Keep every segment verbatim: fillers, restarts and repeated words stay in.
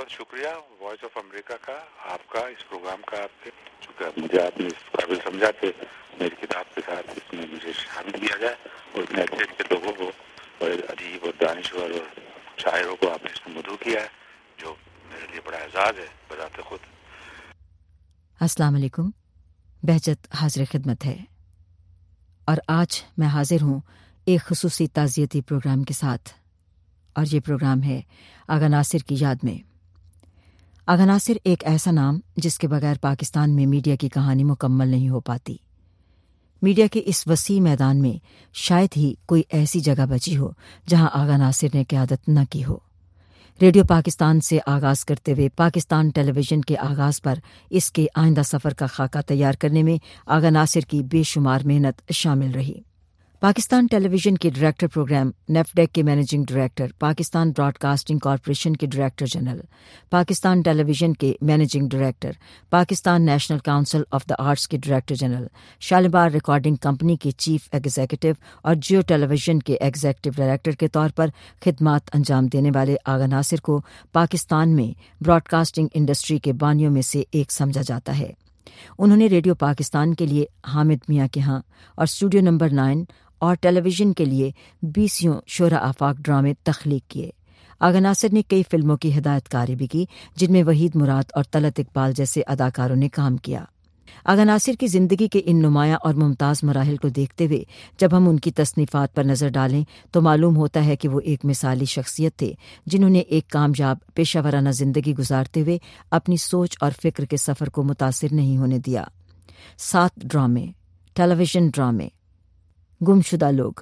बहुत شکریہ voice of America کا، آپ کا اس پروگرام کا، آپ کے شکریہ مجھے آپ نے اس قابل سمجھا کہ میری کتاب کے ساتھ اس میں مجھے شامل کیا جائے، اور اتنے اچھے اچھے لوگوں کو اور ادیب اور دانشور اور شاعروں کو آپ نے اس میں مدعو کیا ہے، جو میرے لیے بڑا اعزاز ہے بذات خود۔ السلام علیکم، بہجت حاضر خدمت ہے، اور آج میں حاضر ہوں ایک خصوصی تعزیتی پروگرام کے ساتھ، اور یہ پروگرام ہے آغا ناصر کی یاد میں۔ آغا ناصر ایک ایسا نام جس کے بغیر پاکستان میں میڈیا کی کہانی مکمل نہیں ہو پاتی۔ میڈیا کے اس وسیع میدان میں شاید ہی کوئی ایسی جگہ بچی ہو جہاں آغا ناصر نے قیادت نہ کی ہو۔ ریڈیو پاکستان سے آغاز کرتے ہوئے پاکستان ٹیلی ویژن کے آغاز پر اس کے آئندہ سفر کا خاکہ تیار کرنے میں آغا ناصر کی بے شمار محنت شامل رہی۔ پاکستان ٹیلی ویژن کے ڈائریکٹر پروگرام، نیفڈیک کے managing director, Pakistan broadcasting corporation کے director general, Pakistan television کے managing director, Pakistan national council of the arts کے director general, Shalimar recording company کے چیف ایگزیکٹو اور جیو ٹیلی ویژن کے ایگزیکٹو ڈائریکٹر کے طور پر خدمات انجام دینے والے آغا ناصر کو پاکستان میں براڈ کاسٹنگ انڈسٹری کے بانیوں میں سے ایک سمجھا جاتا ہے۔ انہوں نے ریڈیو پاکستان کے لیے حامد میاں کے ہاں اور اسٹوڈیو نمبر نائن اور ٹیلی ویژن کے لیے بیسیوں شعرا آفاق ڈرامے تخلیق کیے۔ آغا ناصر نے کئی فلموں کی ہدایت کاری بھی کی، جن میں وحید مراد اور طلعت اقبال جیسے اداکاروں نے کام کیا۔ آغا ناصر کی زندگی کے ان نمایاں اور ممتاز مراحل کو دیکھتے ہوئے جب ہم ان کی تصنیفات پر نظر ڈالیں تو معلوم ہوتا ہے کہ وہ ایک مثالی شخصیت تھے، جنہوں نے ایک کامیاب پیشہ ورانہ زندگی گزارتے ہوئے اپنی سوچ اور فکر کے سفر کو متاثر نہیں ہونے دیا۔ سات ڈرامے، ٹیلی ویژن ڈرامے، گمشدہ لوگ،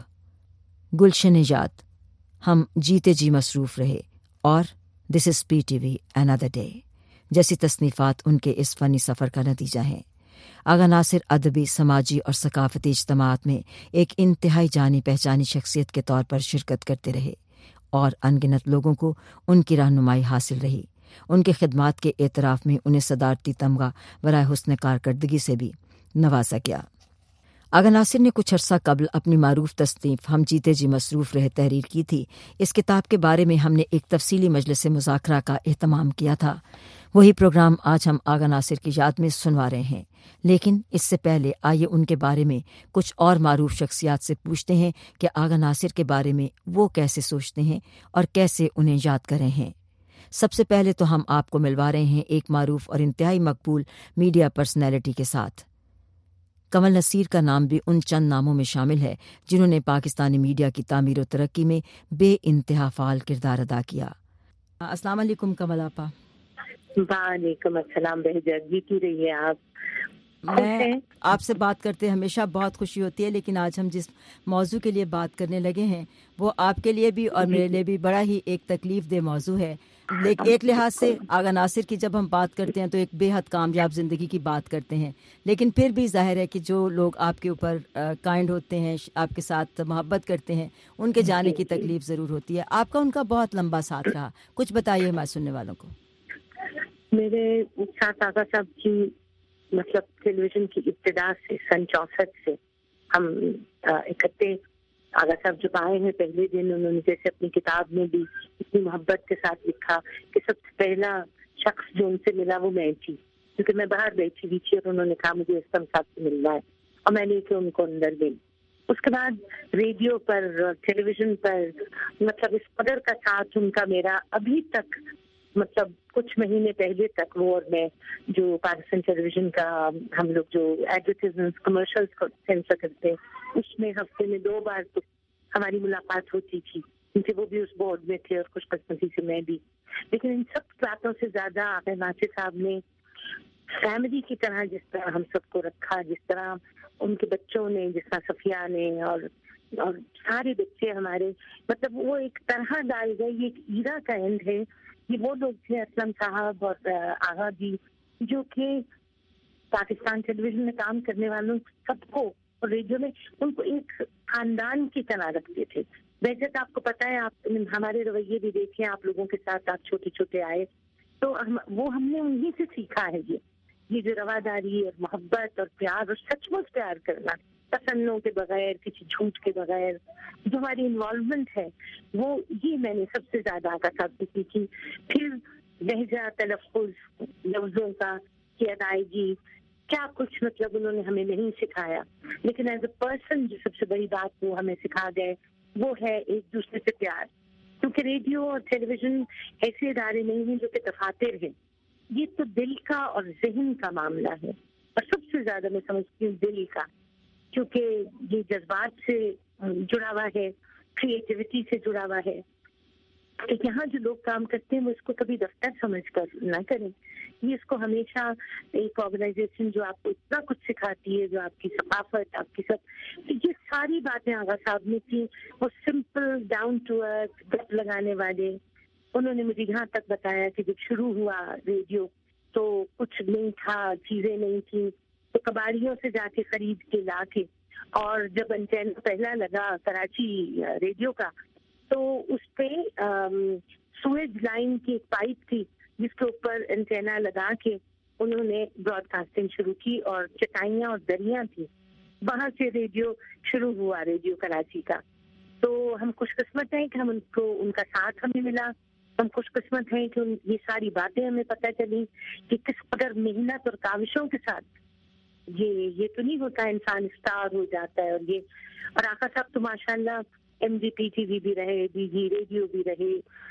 گلشن یاد، ہم جیتے جی مصروف رہے اور this is P T V another day جیسی تصنیفات ان کے اس فنی سفر کا نتیجہ ہیں۔ آغا ناصر ادبی، سماجی اور ثقافتی اجتماعات میں ایک انتہائی جانی پہچانی شخصیت کے طور پر شرکت کرتے رہے، اور ان گنت لوگوں کو ان کی رہنمائی حاصل رہی۔ ان کے خدمات کے اعتراف میں انہیں صدارتی تمغہ برائے حسن کارکردگی سے بھی نوازا گیا۔ آغا ناصر نے کچھ عرصہ قبل اپنی معروف تصنیف ہم جیتے جی مصروف رہے تحریر کی تھی۔ اس کتاب کے بارے میں ہم نے ایک تفصیلی مجلس مذاکرہ کا اہتمام کیا تھا۔ وہی پروگرام آج ہم آغا ناصر کی یاد میں سنوا رہے ہیں، لیکن اس سے پہلے آئیے ان کے بارے میں کچھ اور معروف شخصیات سے پوچھتے ہیں کہ آغا ناصر کے بارے میں وہ کیسے سوچتے ہیں اور کیسے انہیں یاد کر رہے ہیں۔ سب سے پہلے تو ہم آپ کو ملوا رہے ہیں ایک معروف اور انتہائی مقبول میڈیا پرسنالٹی کے ساتھ۔ کمل نصیر کا نام بھی ان چند ناموں میں شامل ہے جنہوں نے پاکستانی میڈیا کی تعمیر و ترقی میں بے انتہا فعال کردار ادا کیا۔ السلام علیکم کمل آپا۔ وعلیکم السلام بہجت جی، کی رہی ہے آپ؟ میں آپ سے بات کرتے ہمیشہ بہت خوشی ہوتی ہے، لیکن آج ہم جس موضوع کے لیے بات کرنے لگے ہیں وہ آپ کے لیے بھی اور میرے لیے بھی بڑا ہی ایک تکلیف دہ موضوع ہے۔ لیکن ایک لحاظ سے آغا ناصر کی جب ہم بات کرتے ہیں تو ایک بے حد کامیاب زندگی کی بات کرتے ہیں، لیکن پھر بھی ظاہر ہے کہ جو لوگ آپ کے اوپر کائنڈ ہوتے ہیں، آپ کے ساتھ محبت کرتے ہیں، ان کے جانے کی تکلیف ضرور ہوتی ہے۔ آپ کا ان کا بہت لمبا ساتھ رہا، کچھ بتائیے ہمارے سننے والوں کو۔ میرے ساتھ آغا صاحب کی مطلب ٹیلی ویژن کی ابتدا سے سن چونسٹھ سے ہم اکٹھے، آغا صاحب جب آئے ہیں پہلے دن انہوں نے جیسے اپنی کتاب میں بھی اتنی محبت کے ساتھ لکھا کہ سب سے پہلا شخص جو ان سے ملا وہ میں تھی، کیونکہ میں باہر بیٹھی ہوئی تھی اور انہوں نے کہا مجھے اسلم صاحب سے ملنا ہے، اور میں لے کے ان کو اندر گئی۔ اس کے بعد ریڈیو پر، ٹیلی ویژن پر مطلب اس قدر کا ساتھ ان کا میرا ابھی تک، مطلب کچھ مہینے پہلے تک وہ اور میں جو پاکستان ٹیلی ویژن کا ہم لوگ جو ایڈورٹیزمنٹ کمرشلز کو سینسر کرتے ہیں اس میں ہفتے میں دو بار تو ہماری ملاقات ہوتی تھی، کیونکہ وہ بھی اس بورڈ میں تھے اور خوش قسمتی سے میں بھی۔ لیکن ان سب باتوں سے زیادہ آغا ناصر صاحب نے فیملی کی طرح جس طرح ہم سب کو رکھا، جس طرح ان کے بچوں نے، جس طرح صفیہ نے اور اور سارے بچے ہمارے، مطلب وہ ایک طرح ڈال گئے۔ یہ ایک ایرا کا اینڈ ہے۔ یہ وہ لوگ تھے اسلم صاحب اور آغا جی جو کہ پاکستان ٹیلی ویژن میں کام کرنے والوں سب کو اور ریڈیو میں ان کو ایک خاندان کی طرح رکھتے تھے۔ بہجت آپ کو پتہ ہے، آپ ہمارے رویے بھی دیکھیں، آپ لوگوں کے ساتھ آپ چھوٹے چھوٹے آئے تو ہم وہ ہم نے انہیں سے سیکھا ہے، یہ یہ جو رواداری اور محبت اور پیار اور سچ مچ پیار کرنا، تسنوں کے بغیر، کسی جھوٹ کے بغیر جو ہماری انوالومنٹ ہے، وہ یہ میں نے سب سے زیادہ آغا صاحب سے سیکھی۔ پھر لہجہ، تلفظ، لفظوں کا کی ادائیگی، کیا کچھ مطلب انہوں نے ہمیں نہیں سکھایا، لیکن ایز اے پرسن جو سب سے بڑی بات وہ ہمیں سکھا گئے وہ ہے ایک دوسرے سے پیار. کیونکہ ریڈیو اور ٹیلی ویژن ایسے ادارے نہیں ہیں جو کہ دفاتر ہیں، یہ تو دل کا اور ذہن کا معاملہ ہے، اور سب سے زیادہ میں سمجھتی ہوں دل کا، کیونکہ یہ جذبات سے جڑا ہوا ہے، کریٹیوٹی سے جڑا ہوا ہے. کہ یہاں جو لوگ کام کرتے ہیں وہ اس کو کبھی دفتر سمجھ کر نہ کریں، یہ اس کو ہمیشہ ایک آرگنائزیشن جو آپ کو اتنا کچھ سکھاتی ہے، جو آپ کی ثقافت، آپ کی سب، یہ ساری باتیں آغا صاحب نے کی. وہ سمپل ڈاؤن ٹو ارتھ گپ لگانے والے. انہوں نے مجھے یہاں تک بتایا کہ جب شروع ہوا ریڈیو تو کچھ نہیں تھا، چیزیں نہیں تھیں، تو کباڑیوں سے جا کے خرید کے لا کے، اور جب انٹینا پہلا لگا کراچی ریڈیو کا تو اس پہ سویج لائن کی ایک پائپ تھی جس کے اوپر انٹینا لگا کے انہوں نے براڈ کاسٹنگ شروع کی، اور چٹائیاں اور دریاں تھیں، وہاں سے ریڈیو شروع ہوا، ریڈیو کراچی کا. تو ہم خوش قسمت ہیں کہ ہم ان کو ان کا ساتھ ہمیں ملا، ہم خوش قسمت ہیں کہ یہ ساری باتیں ہمیں پتہ چلی کہ کس قدر محنت اور کاوشوں کے ساتھ یہ یہ تو نہیں ہوتا انسان اسٹار ہو جاتا ہے. اور یہ اور آقا صاحب تو ماشاء اللہ ایم جی پی ٹی وی بھی رہے، بی جی ریڈیو بھی رہے،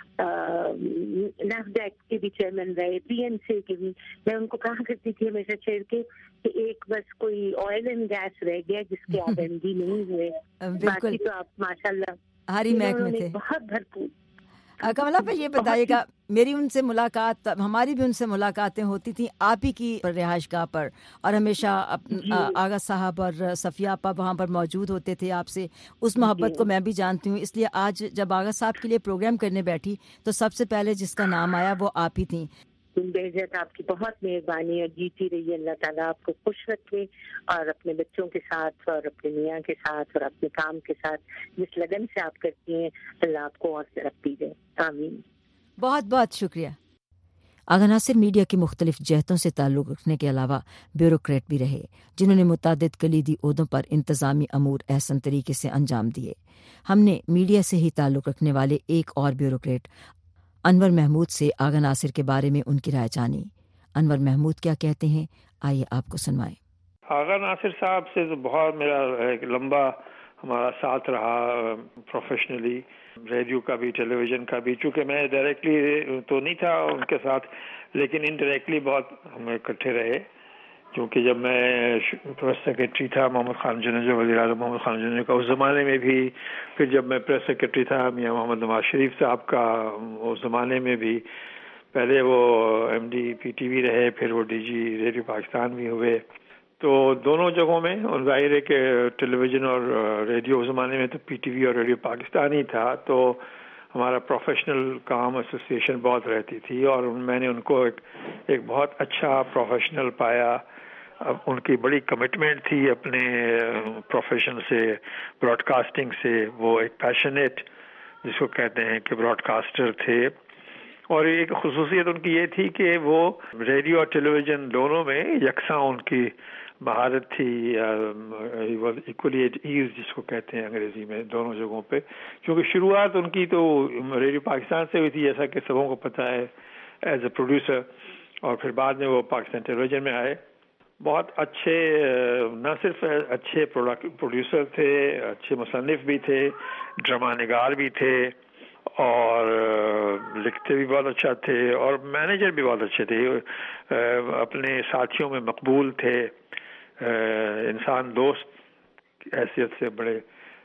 نیفڈیک کے بھی چیئرمین رہے، پی این سی کے بھی. میں ان کو کہا کرتی تھی ہمیشہ چھیڑ کے کہ ایک بس کوئی آئل اینڈ گیس رہ گیا جس کے آپ ایم ڈی نہیں ہوئے، باقی تو آپ ماشاء اللہ ہری محکمے تھے. بہت بھرپور. کملا پہ یہ بتائیے گا، میری ان سے ملاقات، ہماری بھی ان سے ملاقاتیں ہوتی تھیں آپ ہی کی رہائش گاہ پر، اور ہمیشہ آغا صاحب اور صفیہ آپا وہاں پر موجود ہوتے تھے آپ سے. اس محبت کو میں بھی جانتی ہوں، اس لیے آج جب آغا صاحب کے لیے پروگرام کرنے بیٹھی تو سب سے پہلے جس کا نام آیا وہ آپ ہی تھیں. بہجت آپ کی بہت مہربانی ہے، جیتی رہیے، اللہ تعالیٰ آپ کو خوش رکھے، اور اپنے بچوں کے ساتھ اور اپنے میاں کے ساتھ اور اپنے کام کے ساتھ جس لگن سے آپ کرتی ہیں اللہ آپ کو اور ترقی دے. آمین. بہت بہت شکریہ. آغا ناصر میڈیا کی مختلف جہتوں سے تعلق رکھنے کے علاوہ بیوروکریٹ بھی رہے، جنہوں نے متعدد کلیدی عہدوں پر انتظامی امور احسن طریقے سے انجام دیے. ہم نے میڈیا سے ہی تعلق رکھنے والے ایک اور بیوروکریٹ انور محمود سے آغا ناصر کے بارے میں ان کی رائے جانی. انور محمود کیا کہتے ہیں، آئیے آپ کو سنوائیں. آغا ناصر صاحب سے تو بہت میرا ایک لمبا ہمارا ساتھ رہا پروفیشنلی، ریڈیو کا بھی، ٹیلی ویژن کا بھی. چونکہ میں ڈائریکٹلی تو نہیں تھا ان کے ساتھ، لیکن انڈائریکٹلی بہت ہم اکٹھے رہے. کیونکہ جب میں پریس سیکرٹری تھا محمد خان جنیجو، وزیر اعظم محمد خان جنیجو کا اس زمانے میں بھی، پھر جب میں پریس سیکرٹری تھا میاں محمد نواز شریف صاحب کا اس زمانے میں بھی، پہلے وہ M D P T V رہے، پھر وہ ڈی جی ریڈیو پاکستان بھی ہوئے. تو دونوں جگہوں میں، اور ظاہر ہے کہ ٹیلی ویژن اور ریڈیو اس زمانے میں تو پی ٹی وی اور ریڈیو پاکستان ہی تھا، تو ہمارا پروفیشنل کام ایسوسیشن بہت رہتی تھی، اور میں نے ان کو ایک ایک بہت اچھا پروفیشنل پایا. ان کی بڑی کمٹمنٹ تھی اپنے پروفیشن سے، براڈ کاسٹنگ سے. وہ ایک پیشنیٹ جس کو کہتے ہیں کہ براڈ کاسٹر تھے. اور ایک خصوصیت ان کی یہ تھی کہ وہ ریڈیو اور ٹیلی ویژن دونوں میں یکساں ان کی مہارت تھی، ایکولی ایٹ ایز جس کو کہتے ہیں انگریزی میں، دونوں جگہوں پہ. کیونکہ شروعات ان کی تو ریڈیو پاکستان سے ہوئی تھی، جیسا کہ سبوں کو پتہ ہے، ایز اے پروڈیوسر، اور پھر بعد میں وہ پاکستان ٹیلی ویژن میں آئے. بہت اچھے، نہ صرف اچھے پروڈیوسر تھے، اچھے مصنف بھی تھے، ڈرامہ نگار بھی تھے، اور لکھتے بھی بہت اچھا تھے، اور مینیجر بھی بہت اچھے تھے. اپنے ساتھیوں میں مقبول تھے، انسان دوست حیثیت سے بڑے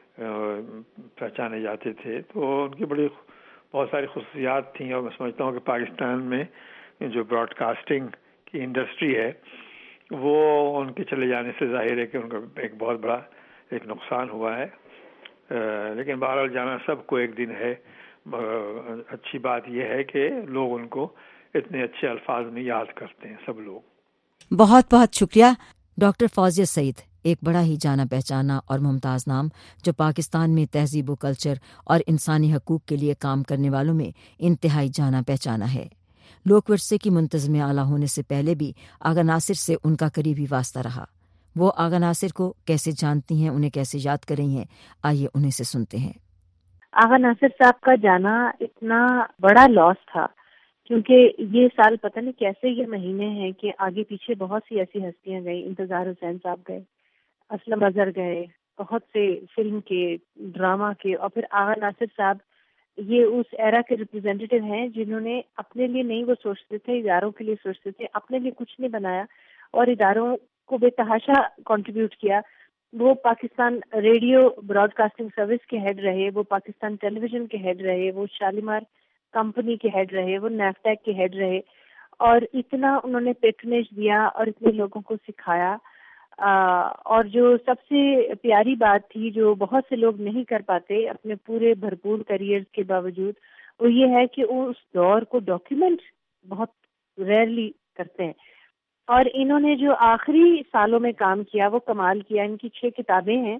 پہچانے جاتے تھے. تو ان کی بڑی بہت ساری خصوصیات تھیں، اور میں سمجھتا ہوں کہ پاکستان میں جو براڈ کاسٹنگ کی انڈسٹری ہے وہ ان کے چلے جانے سے ظاہر ہے کہ ان کا ایک بہت بڑا ایک نقصان ہوا ہے. لیکن بہرحال جانا سب کو ایک دن ہے. اچھی بات یہ ہے کہ لوگ ان کو اتنے اچھے الفاظ میں یاد کرتے ہیں سب لوگ. بہت بہت شکریہ ڈاکٹر فوزیہ سعید، ایک بڑا ہی جانا پہچانا اور ممتاز نام جو پاکستان میں تہذیب و کلچر اور انسانی حقوق کے لیے کام کرنے والوں میں انتہائی جانا پہچانا ہے. لوک ورثے کی منتظم اعلیٰ ہونے سے پہلے بھی آغا ناصر سے ان کا قریبی واسطہ رہا. وہ آغا ناصر کو کیسے جانتی ہیں، انہیں کیسے یاد کر رہی ہیں، آئیے انہیں سے سنتے ہیں. آغا ناصر صاحب کا جانا اتنا بڑا لاس تھا کیونکہ یہ سال پتہ نہیں کیسے یہ مہینے ہیں کہ آگے پیچھے بہت سی ایسی ہستیاں گئی. انتظار حسین صاحب گئے, اسلم اظہر گئے, بہت سے فلم کے, ڈرامہ کے, اور پھر آغا ناصر صاحب یہ اس ایرا کے ریپرزینٹیو ہیں جنہوں نے اپنے لیے نہیں وہ سوچتے تھے, اداروں کے لیے سوچتے تھے, اپنے لیے کچھ نہیں بنایا اور اداروں کو بے تحاشا کنٹریبیوٹ کیا. وہ Pakistan radio broadcasting service کے ہیڈ رہے, وہ پاکستان ٹیلی ویژن کے ہیڈ رہے, وہ شالیمار کمپنی کے ہیڈ رہے, وہ نیفٹیک کے ہیڈ رہے, اور اتنا انہوں نے پیٹرنیج دیا اور اتنے لوگوں کو سکھایا. آ, اور جو سب سے پیاری بات تھی جو بہت سے لوگ نہیں کر پاتے اپنے پورے بھرپور کیریئر کے باوجود, وہ یہ ہے کہ وہ اس دور کو ڈاکیومنٹ بہت ریئرلی کرتے ہیں. اور انہوں نے جو آخری سالوں میں کام کیا وہ کمال کیا. ان کی چھ کتابیں ہیں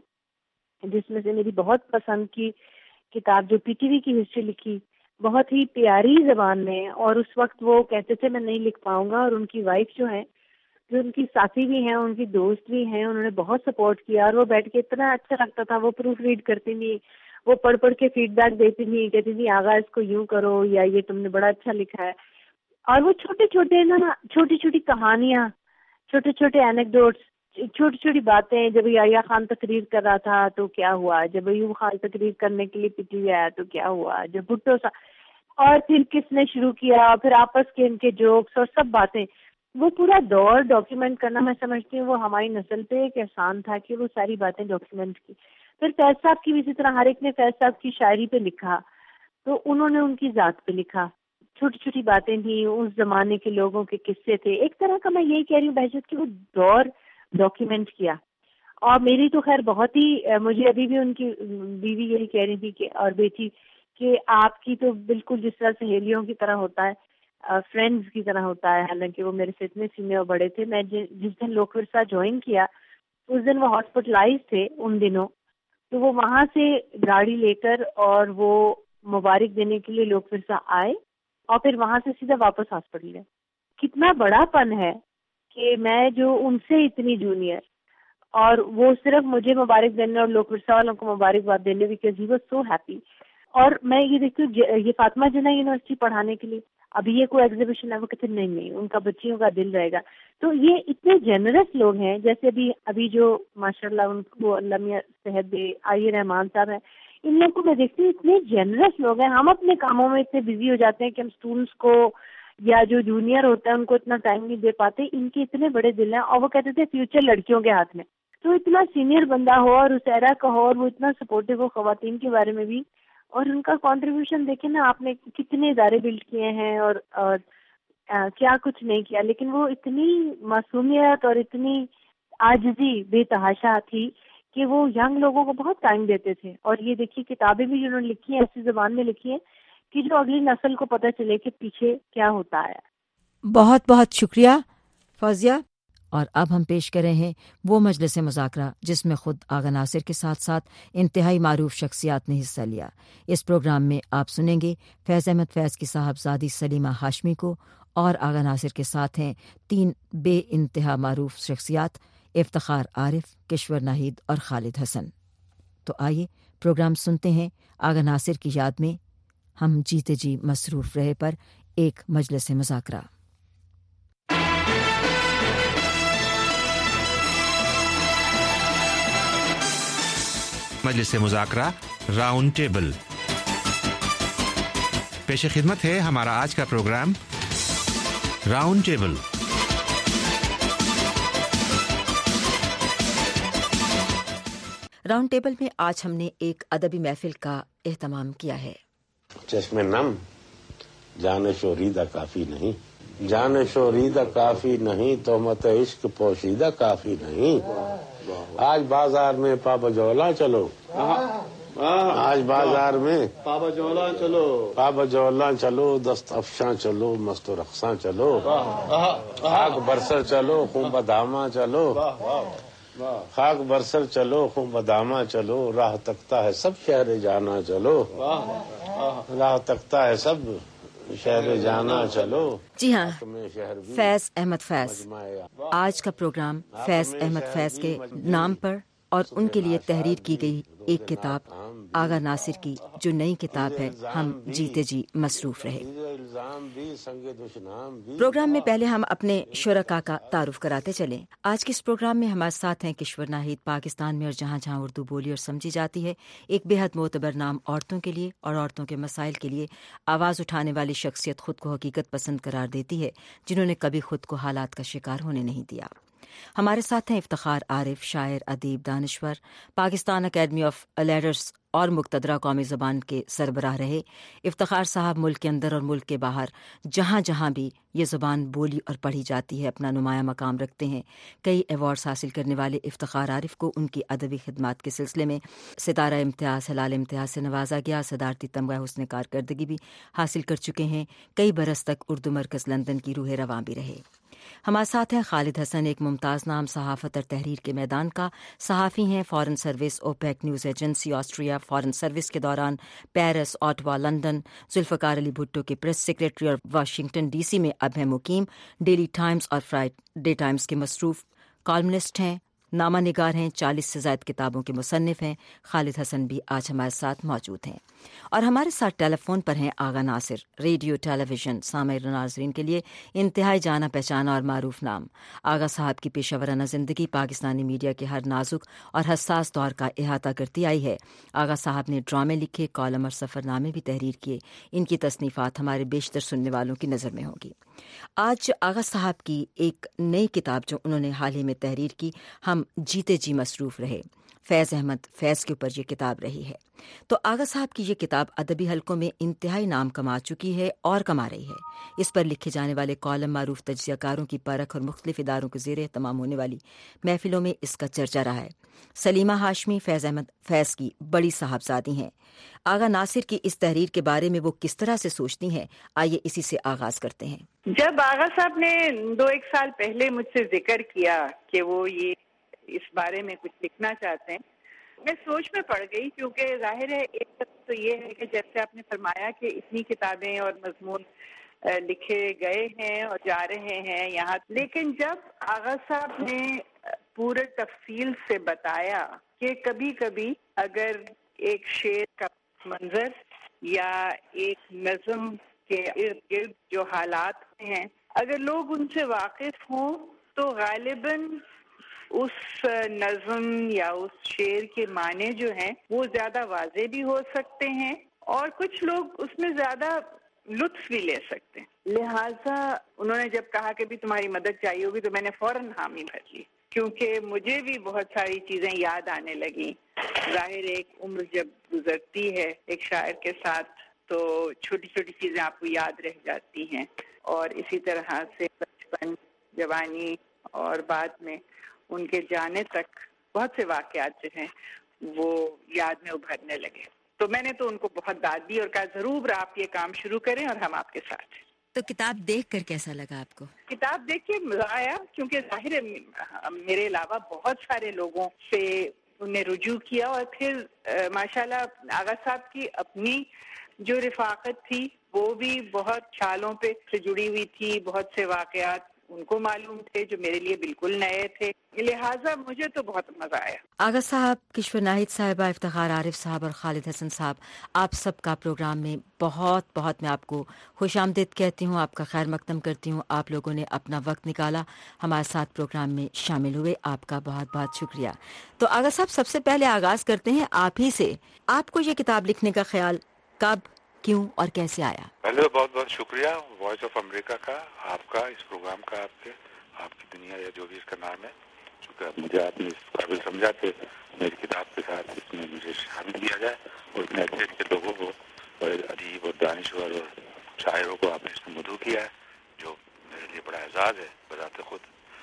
جس میں سے میری بہت پسند کی کتاب جو پی ٹی وی کی ہسٹری لکھی, بہت ہی پیاری زبان میں, اور اس وقت وہ کہتے تھے میں نہیں لکھ پاؤں گا, اور ان کی وائف جو ہیں جو ان کی ساتھی بھی ہیں, ان کی دوست بھی ہیں, انہوں نے بہت سپورٹ کیا. اور وہ بیٹھ کے اتنا اچھا لگتا تھا, وہ پروف ریڈ کرتی تھی, وہ پڑھ پڑھ کے فیڈ بیک دیتی تھی, کہتی تھی آغا اس کو یوں کرو, یا یہ تم نے بڑا اچھا لکھا ہے. اور وہ چھوٹے چھوٹے نا چھوٹی چھوٹی کہانیاں, چھوٹے چھوٹے اینیکڈوٹس, چھوٹی چھوٹی باتیں. جب یحییٰ خان تقریر کر رہا تھا تو کیا ہوا, جب ایوب خان تقریر کرنے کے لیے پی ٹی وی آیا تو کیا ہوا, جب بھٹو سا, اور پھر کس نے شروع کیا, پھر آپس کے ان کے جوکس اور سب باتیں, وہ پورا دور ڈاکیومنٹ کرنا میں سمجھتی ہوں وہ ہماری نسل پہ ایک احسان تھا کہ وہ ساری باتیں ڈاکیومنٹ کی. پھر فیض صاحب کی بھی اسی طرح, ہر ایک نے فیض صاحب کی شاعری پہ لکھا تو انہوں نے ان کی ذات پہ لکھا. چھوٹی چھوٹی باتیں تھیں, اس زمانے کے لوگوں کے قصے تھے. ایک طرح کا میں یہی کہہ رہی ہوں بہجت کہ وہ دور ڈاکیومنٹ کیا. اور میری تو خیر بہت ہی, مجھے ابھی بھی ان کی بیوی یہی کہہ رہی تھی کہ اور بیٹی کہ آپ کی تو بالکل جس طرح سہیلیوں کی طرح ہوتا ہے, فرینڈز کی طرح ہوتا ہے. حالانکہ وہ میرے سے اتنے سینئر اور بڑے تھے. میں جس دن لوک ورثہ جوائن کیا اس دن وہ ہاسپٹلائز تھے ان دنوں, تو وہ وہاں سے گاڑی لے کر اور وہ مبارک دینے کے لیے لوک ورثہ آئے اور پھر وہاں سے سیدھا واپس ہاسپٹل گئے. کتنا بڑا پن ہے کہ میں جو ان سے اتنی جونیئر, اور وہ صرف مجھے مبارک دینے اور لوک ورثہ والوں کو مبارکباد دینے, because he was so happy. اور میں یہ دیکھتی ہوں یہ فاطمہ جناح یونیورسٹی پڑھانے کے لیے ابھی یہ کوئی ایگزیبیشن ہے, وہ کہتے نہیں نہیں ان کا بچیوں کا دل رہے گا. تو یہ اتنے جنرس لوگ ہیں, جیسے ابھی ابھی جو ماشاء اللہ ان کو اللہ میاں صحت دے, آئی رحمان صاحب ہیں, ان لوگوں کو میں دیکھتی ہوں اتنے جنرس لوگ ہیں. ہم اپنے کاموں میں اتنے بزی ہو جاتے ہیں کہ ہم اسٹوڈنٹس کو یا جو جونیئر ہوتا ہے ان کو اتنا ٹائم نہیں دے پاتے. ان کے اتنے بڑے دل ہیں, اور وہ کہتے تھے فیوچر لڑکیوں کے ہاتھ میں. تو اتنا سینئر بندہ ہو اور اس ایرا کا ہو, اور وہ اتنا سپورٹیو ہو خواتین کے بارے میں بھی, اور ان کا کنٹریبیوشن دیکھیں نا, آپ نے کتنے ادارے بلڈ کیے ہیں اور, اور آ, کیا کچھ نہیں کیا, لیکن وہ اتنی معصومیت اور اتنی عاجزی بے تحاشا تھی کہ وہ ینگ لوگوں کو بہت ٹائم دیتے تھے. اور یہ دیکھیے کتابیں بھی جنہوں نے لکھی ہیں ایسی زبان میں لکھی ہیں کہ جو اگلی نسل کو پتہ چلے کہ پیچھے کیا ہوتا ہے. بہت بہت شکریہ فوزیہ. اور اب ہم پیش کر رہے ہیں وہ مجلس مذاکرہ جس میں خود آغا ناصر کے ساتھ ساتھ انتہائی معروف شخصیات نے حصہ لیا. اس پروگرام میں آپ سنیں گے فیض احمد فیض کی صاحبزادی سلیمہ ہاشمی کو, اور آغا ناصر کے ساتھ ہیں تین بے انتہا معروف شخصیات, افتخار عارف, کشور ناہید اور خالد حسن. تو آئیے پروگرام سنتے ہیں آغا ناصر کی یاد میں ہم جیتے جی مصروف رہے پر ایک مجلس مذاکرہ. مجلس مذاکرہ راؤنڈ ٹیبل. پیش خدمت ہے ہمارا آج کا programme round table. Round table میں آج ہم نے ایک ادبی محفل کا اہتمام کیا ہے. چشم نم جان شوریدہ کافی نہیں, جان شوریدہ کافی نہیں, تہمت عشق پوشیدہ کافی نہیں. آج بازار میں پابا جولا چلو, آج بازار میں پابا جولا چلو, پابا جولا چلو, دست افشاں چلو, مست و رقصاں چلو, خاک برسر چلو, خون بداماں چلو, خاک برسر چلو, خون بداماں چلو, راہ تکتا ہے سب شہر جانا چلو, راہ تکتا ہے سب شہر جانا چلو. جی ہاں, فیض احمد فیض. آج کا پروگرام فیض احمد فیض کے نام پر اور ان کے لیے تحریر کی گئی ایک کتاب آغا ناصر کی جو نئی کتاب ہے ہم جیتے جی مصروف رہے۔ پروگرام میں پہلے ہم اپنے شرکا کا تعارف کراتے چلیں۔ آج کے اس پروگرام میں ہمارے ساتھ ہیں کشور ناہید، پاکستان میں اور جہاں جہاں اردو بولی اور سمجھی جاتی ہے ایک بے حد معتبر نام عورتوں کے لیے اور عورتوں کے مسائل کے لیے آواز اٹھانے والی شخصیت، خود کو حقیقت پسند قرار دیتی ہے جنہوں نے کبھی خود کو حالات کا شکار ہونے نہیں دیا۔ ہمارے ساتھ ہیں افتخار عارف، شاعر، ادیب، دانشور، پاکستان اکیڈمی آف لیٹرز اور مقتدرہ قومی زبان کے سربراہ رہے۔ افتخار صاحب ملک کے اندر اور ملک کے باہر جہاں جہاں بھی یہ زبان بولی اور پڑھی جاتی ہے اپنا نمایاں مقام رکھتے ہیں۔ کئی ایوارڈز حاصل کرنے والے افتخار عارف کو ان کی ادبی خدمات کے سلسلے میں ستارہ امتیاز، ہلال امتیاز سے نوازا گیا۔ صدارتی تمغہ حسن کارکردگی بھی حاصل کر چکے ہیں۔ کئی برس تک اردو مرکز لندن کی روح رواں بھی رہے۔ ہمارے ساتھ ہیں خالد حسن، ایک ممتاز نام صحافت اور تحریر کے میدان کا صحافی ہیں۔ Foreign service, OPEC news agency Austria, foreign service کے دوران Paris, Ottawa, London, Zulfikar Ali Bhutto کے پریس سیکریٹری اور واشنگٹن ڈی سی میں اب ہیں مقیم۔ ڈیلی ٹائمز اور فرائیڈے ٹائمز کے مصروف کالمنسٹ ہیں، نامہ نگار ہیں، چالیس سے زائد کتابوں کے مصنف ہیں۔ خالد حسن بھی آج ہمارے ساتھ موجود ہیں اور ہمارے ساتھ ٹیلی فون پر ہیں آغا ناصر، ریڈیو ٹیلی ویژن سامعین و ناظرین کے لیے انتہائی جانا پہچانا اور معروف نام۔ آغا صاحب کی پیشہ ورانہ زندگی پاکستانی میڈیا کے ہر نازک اور حساس دور کا احاطہ کرتی آئی ہے۔ آغا صاحب نے ڈرامے لکھے، کالم اور سفر نامے بھی تحریر کیے۔ ان کی تصنیفات ہمارے بیشتر سننے والوں کی نظر میں ہوں گی۔ آج آغا صاحب کی ایک نئی کتاب جو انہوں نے حال ہی میں تحریر کی، ہم جیتے جی مصروف رہے، فیض احمد فیض کے اوپر یہ کتاب رہی ہے۔ تو آغا صاحب کی یہ کتاب ادبی حلقوں میں انتہائی نام کما چکی ہے اور کما رہی ہے۔ اس پر لکھے جانے والے کالم معروف تجزیہ کاروں کی پرکھ اور مختلف اداروں کے زیر اہتمام ہونے والی محفلوں میں اس کا چرچا رہا ہے۔ سلیمہ ہاشمی فیض احمد فیض کی بڑی صاحبزادی ہیں۔ آغا ناصر کی اس تحریر کے بارے میں وہ کس طرح سے سوچتی ہیں، آئیے اسی سے آغاز کرتے ہیں۔ جب آغا صاحب نے دو ایک سال پہلے مجھ سے ذکر کیا کہ وہ یہ اس بارے میں کچھ لکھنا چاہتے ہیں، میں سوچ میں پڑ گئی، کیونکہ ظاہر ہے ایک طرف تو یہ ہے کہ جیسے آپ نے فرمایا کہ اتنی کتابیں اور مضمون لکھے گئے ہیں اور جا رہے ہیں یہاں، لیکن جب آغا صاحب نے پورے تفصیل سے بتایا کہ کبھی کبھی اگر ایک شعر کا منظر یا ایک نظم کے ارد گرد جو حالات ہیں اگر لوگ ان سے واقف ہوں تو غالباً اس نظم یا اس شعر کے معنی جو ہیں وہ زیادہ واضح بھی ہو سکتے ہیں اور کچھ لوگ اس میں زیادہ لطف بھی لے سکتے ہیں۔ لہٰذا انہوں نے جب کہا کہ بھی تمہاری مدد چاہیے ہوگی تو میں نے فوراً حامی بھر لی، کیونکہ مجھے بھی بہت ساری چیزیں یاد آنے لگیں۔ ظاہر ایک عمر جب گزرتی ہے ایک شاعر کے ساتھ تو چھوٹی چھوٹی چیزیں آپ کو یاد رہ جاتی ہیں، اور اسی طرح سے بچپن، جوانی اور بعد میں ان کے جانے تک بہت سے واقعات جو ہیں وہ یاد میں ابھرنے لگے۔ تو میں نے تو ان کو بہت داد دی اور کہا ضرور آپ یہ کام شروع کریں اور ہم آپ کے ساتھ ہیں۔ تو کتاب دیکھ کر کیسا لگا آپ کو؟ کتاب دیکھ کے مزہ آیا، کیونکہ ظاہر ہے میرے علاوہ بہت سارے لوگوں سے انہیں رجوع کیا، اور پھر ماشاءاللہ آغا صاحب کی اپنی جو رفاقت تھی وہ بھی بہت سالوں پہ سے جڑی ہوئی تھی، بہت سے واقعات ان کو معلوم تھے جو میرے لیے بالکل نئے تھے، لہٰذا مجھے تو بہت مزہ آیا۔ آغا صاحب، کشور ناہید صاحبہ، افتخار عارف صاحب اور خالد حسن صاحب، آپ سب کا پروگرام میں بہت بہت میں آپ کو خوش آمدید کہتی ہوں، آپ کا خیر مقدم کرتی ہوں۔ آپ لوگوں نے اپنا وقت نکالا، ہمارے ساتھ پروگرام میں شامل ہوئے، آپ کا بہت بہت شکریہ۔ تو آغا صاحب سب سے پہلے آغاز کرتے ہیں آپ ہی سے، آپ کو یہ کتاب لکھنے کا خیال کب، کیوں اور کیسے آیا؟ پہلے تو بہت بہت شکریہ وائس آف امریکہ کا، آپ کا، اس پروگرام کا، آپ کے آپ کی دنیا یا جو بھی اس کا نام ہے، چونکہ مجھے آپ نے اس قابل سمجھا کہ میری کتاب کے ساتھ اس میں مجھے شامل کیا جائے، اور اتنے اچھے اچھے لوگوں کو، اور ادیب اور دانشور اور شاعروں کو آپ نے اس میں مدعو کیا ہے، جو میرے لیے بڑا اعزاز ہے بذات خود۔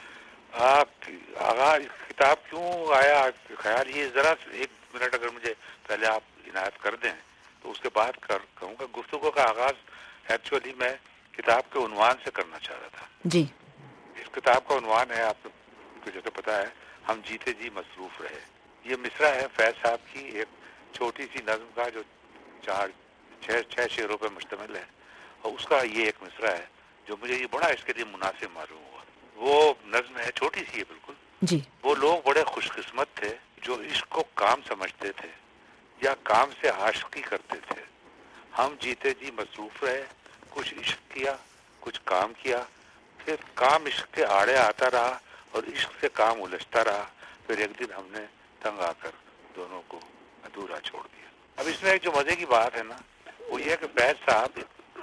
آپ آغاز کتاب کیوں آیا خیال، یہ ذرا ایک منٹ اگر مجھے پہلے آپ عنایت کر دیں تو اس کے بعد کر کہوں گا۔ گفتگو کا آغاز ایکچولی میں کتاب کے عنوان سے کرنا چاہ رہا تھا جی۔ اس کتاب کا عنوان ہے، آپ کو جیسے پتا ہے، ہم جیتے جی مصروف رہے۔ یہ مصرع ہے فیض صاحب کی ایک چھوٹی سی نظم کا جو چار چھ چھ شعروں پر مشتمل ہے، اور اس کا یہ ایک مصرع ہے جو مجھے یہ بڑا اس کے لیے مناسب معلوم ہوا۔ وہ نظم ہے، چھوٹی سی ہے بالکل۔ جی۔ وہ لوگ بڑے خوش قسمت تھے जो इश्क को काम समझते थे या काम से आशिकी करते थे, हम जीते जी मसरूफ रहे, कुछ इश्क किया, कुछ काम किया, फिर काम इश्क के आड़े आता रहा और इश्क से काम उलझता रहा, फिर एक दिन हमने तंग आकर दोनों को अधूरा छोड़ दिया। अब इसमें एक जो मजे की बात है ना, वो ये है कि फैज साहब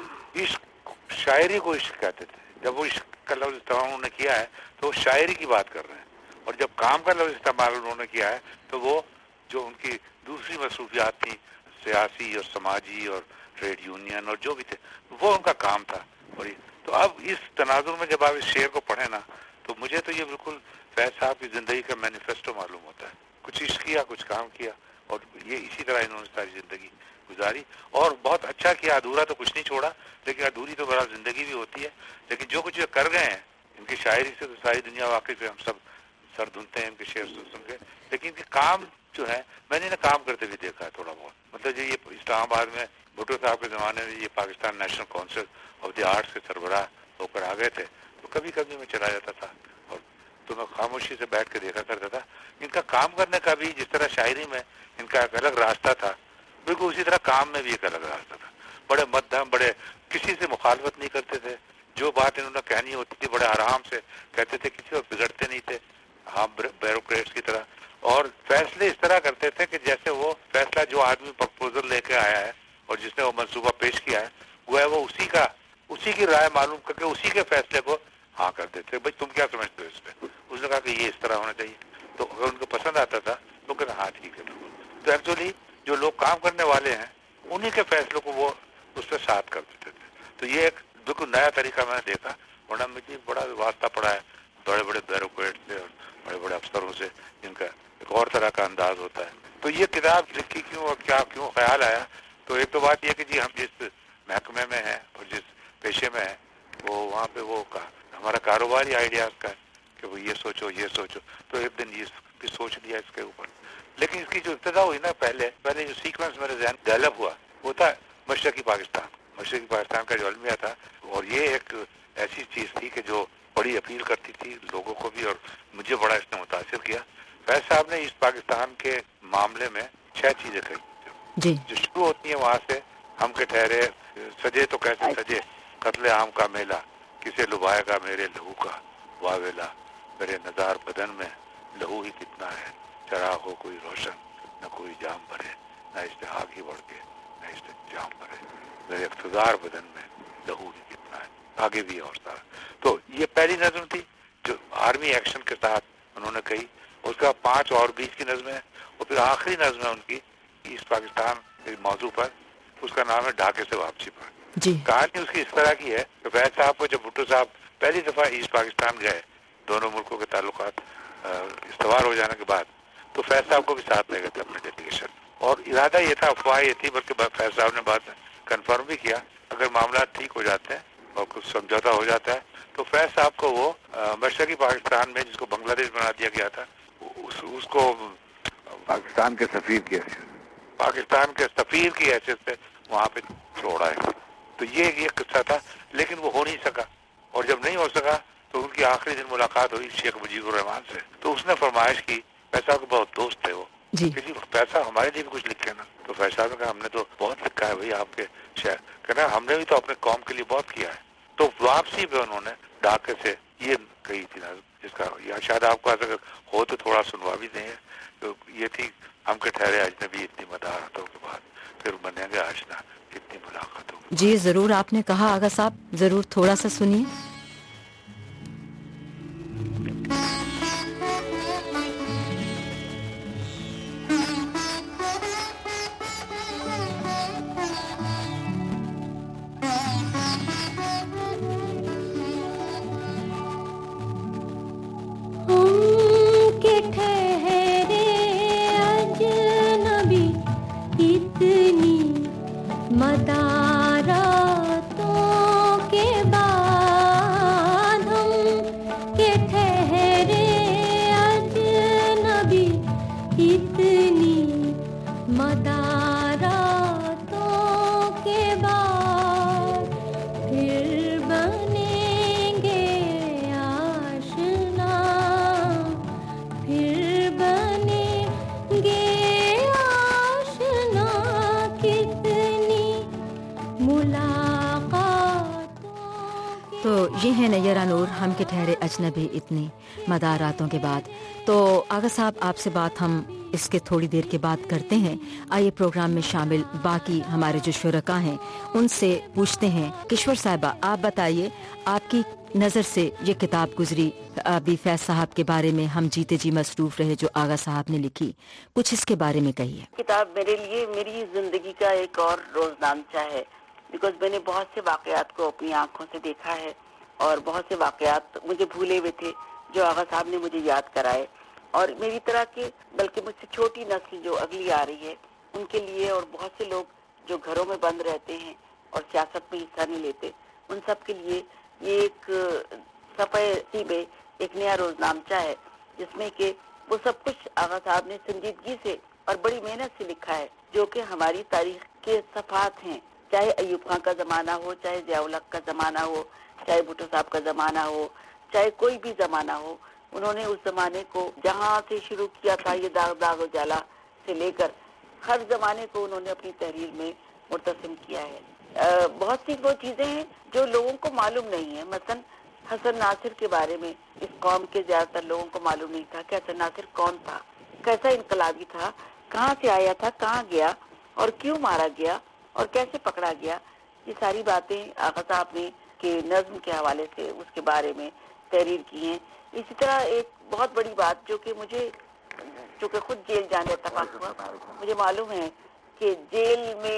इश्क शायरी को इश्क कहते थे। जब वो इश्क का लफ्ज इस्तेमाल उन्होंने किया है तो वो शायरी की बात कर रहे हैं, और जब काम का लफ्ज इस्तेमाल उन्होंने किया है तो वो जो उनकी दूसरी मसरूफियात थी, सियासी और समाजी और ट्रेड यूनियन और जो भी थे, वो उनका काम था। और तो अब इस तनाजुर में जब आप इस शेर को पढ़े ना, तो मुझे तो ये बिल्कुल फैज साहब की जिंदगी का मैनिफेस्टो मालूम होता है। कुछ इश्क किया, कुछ काम किया, और ये इसी तरह इन्होंने सारी जिंदगी गुजारी, और बहुत अच्छा किया। अधूरा तो कुछ नहीं छोड़ा, लेकिन अधूरी तो बड़ा जिंदगी भी होती है। लेकिन जो कुछ कर गए हैं, इनकी शायरी से तो सारी दुनिया वाकिफ है, हम सब सर धुनते हैं इनके शेर सुन सुन के। लेकिन इनके काम जो है, मैंने इन्हें काम करते भी देखा है थोड़ा बहुत। मतलब जो ये इस्लामाबाद में भुट्टो साहब के ज़माने में ये Pakistan national council of the arts के सरबराह होकर आ गए थे, तो कभी कभी मैं चला जाता था और तो मैं खामोशी से बैठ के देखा करता था। इनका काम करने का भी जिस तरह शायरी में इनका एक अलग रास्ता था, बिल्कुल उसी तरह काम में भी एक अलग रास्ता था। बड़े मध्यम, बड़े किसी से मुखालफत नहीं करते थे। जो बात इन्होंने कहनी होती थी बड़े आराम से कहते थे, किसी को बिगड़ते नहीं थे, हाँ ब्यूरोक्रेट्स की तरह। और फैसले इस तरह करते थे कि जैसे वो फैसला जो आदमी प्रपोजल लेके आया है और जिसने वो मंसूबा पेश किया है, वो है वो उसी का उसी की राय मालूम करके उसी के फैसले को हाँ कर देते। भाई तुम क्या समझते हो इस पे? उसने कहा कि ये इस तरह होना चाहिए, तो अगर उनको पसंद आता था तो कहते हाँ ठीक है बिल्कुल। तो एक्चुअली जो लोग काम करने वाले हैं, उन्हीं के फैसलों को वो उस पर साथ कर देते थे। तो ये एक बिल्कुल नया तरीका मैंने देखा, वरना मुझे बड़ा वास्ता पड़ा है बड़े बड़े ब्यूरोक्रेट से और बड़े बड़े अफसरों से, जिनका एक और तरह का अंदाज होता है। तो ये किताब लिखी क्यों और क्या क्यों ख्याल आया? तो एक तो बात यह कि जी हम जिस महकमे में हैं और जिस पेशे में हैं, वो वहाँ पे वो का हमारा कारोबारी आइडियाज का है कि वो ये सोचो ये सोचो, तो एक दिन ये भी सोच लिया इसके ऊपर। लेकिन इसकी जो इब्तिदा हुई ना, पहले पहले जो सीक्वेंस मेरे ज़हन डेवलप हुआ वो था मशरकी पाकिस्तान मशरकी पाकिस्तान का जो अलमिया था। और ये एक ऐसी चीज़ थी कि जो बड़ी अपील करती थी लोगों को भी, और मुझे बड़ा इसने मुतासिर किया। फैज साहब ने इस पाकिस्तान के मामले में छह चीज़ें कही जो शुरू होती हैं वहाँ से, हम के ठहरे सजे तो कैसे सजे कत्ले आम का मेला, किसे लुभाएगा मेरे लहू का वावेला, मेरे नज़ार बदन में लहू ही कितना है, चराग हो कोई रोशन न कोई जाम भरे, न इससे आग ही बढ़ के न इससे जाम भरे, मेरे इख्तिदार बदन में लहू ही कितना है। आगे भी और सारा। तो ये पहली नज़म थी जो आर्मी एक्शन के साथ उन्होंने कही। उसका पांच और बीस की नज़में, और फिर आखिरी नज़म है उनकी ईस्ट पाकिस्तान के मौजू पर, उसका नाम है ढाके से वापसी पर। कहानी उसकी इस तरह की है कि फैज साहब को जब भुट्टो साहब पहली दफा ईस्ट पाकिस्तान गए, दोनों मुल्कों के ताल्लुकात इस्तवार हो जाने के बाद, तो फैज साहब को भी साथ ले गए थे अपने डेलीगेशन। और इरादा ये था, अफवाह ये थी, बल्कि फैज साहब ने बाद में कन्फर्म भी किया, अगर मामला ठीक हो जाते हैं और कुछ समझौता हो जाता है तो फैज साहब को वो मशरकी पाकिस्तान में, जिसको बांग्लादेश बना दिया गया था, उस, उसको पाकिस्तान के सफीर की हैसियत पाकिस्तान के सफीर की हैसियत से वहाँ पे छोड़ा है। तो ये ये किस्सा था, लेकिन वो हो नहीं सका। और जब नहीं हो सका तो उनकी आखिरी दिन मुलाकात हुई शेख मुजीबुर रहमान से, तो उसने फरमाइश की, फैज के बहुत दोस्त थे वो, कि जी फैज हमारे लिए भी कुछ लिखे ना। तो फैज साहब ने कहा हमने तो बहुत लिखा है भाई आपके शहर, कहना हमने भी तो अपने कौम के लिए बहुत किया है। तो वापसी पे उन्होंने ढाके से ये कही थी ना, जिसका या शायद आपको अगर हो तो थोड़ा सुनवा भी दें। तो ये थी, हम के ठहरे अजनबी इतनी मदारतों के बाद फिर बनेंगे आशना कितनी मुलाकातों। जी जरूर, आपने कहा आगा साहब, जरूर थोड़ा सा सुनिए। मदारातों के बाद हैं नैयरा नूर, हम के ठहरे अजनबी इतनी मदार रातों के बाद। तो आगा साहब, आपसे बात हम इसके थोड़ी देर के बाद करते हैं। आइए प्रोग्राम में शामिल बाकी हमारे जो शुरका हैं उनसे पूछते हैं। किश्वर साहिबा, आप बताइए, आपकी नज़र से ये किताब गुजरी अभी फैज साहब के बारे में, हम जीते जी मसरूफ रहे, जो आगा साहब ने लिखी, कुछ इसके बारे में कहिए। किताब मेरे लिए मेरी जिंदगी का एक और रोजनामचा है, बिकॉज मैंने बहुत से वाकयात को अपनी आंखों से देखा है और बहुत से वाकयात मुझे भूले हुए थे जो आगा साहब ने मुझे याद कराए। और मेरी तरह के, बल्कि मुझसे छोटी नस्ल जो अगली आ रही है उनके लिए, और बहुत से लोग जो घरों में बंद रहते हैं और सियासत में हिस्सा नहीं लेते, उन सब के लिए ये एक सफ़े में एक नया रोजनामचा है, जिसमें कि वो सब कुछ आगा साहब ने संजीदगी से और बड़ी मेहनत से लिखा है, जो कि हमारी तारीख के सफ़ात हैं। चाहे अयूब खान का ज़माना हो, चाहे ज़िया-उल हक का ज़माना हो, चाहे भुट्टो साहब का ज़माना हो, चाहे कोई भी ज़माना हो, उन्होंने उस ज़माने को जहाँ से शुरू किया था, ये दाग दाग उजाला से लेकर हर ज़माने को उन्होंने अपनी तहरीर में मुर्तसिम किया है। आ, बहुत सी वो चीज़ें हैं जो लोगों को मालूम नहीं है। मसलन हसन नासिर के बारे में इस कौम के ज़्यादातर लोगों को मालूम नहीं था कि हसन नासिर कौन था, कैसा इनकलाबी था, कहाँ से आया था, कहाँ गया और क्यों मारा गया और कैसे पकड़ा गया। ये सारी बातें आगा साहब ने के नज्म के हवाले से उसके बारे में तहरीर की हैं। इसी तरह एक बहुत बड़ी बात जो कि मुझे, जो कि खुद जेल जाने इत्तेफाक हुआ, मुझे मालूम है कि जेल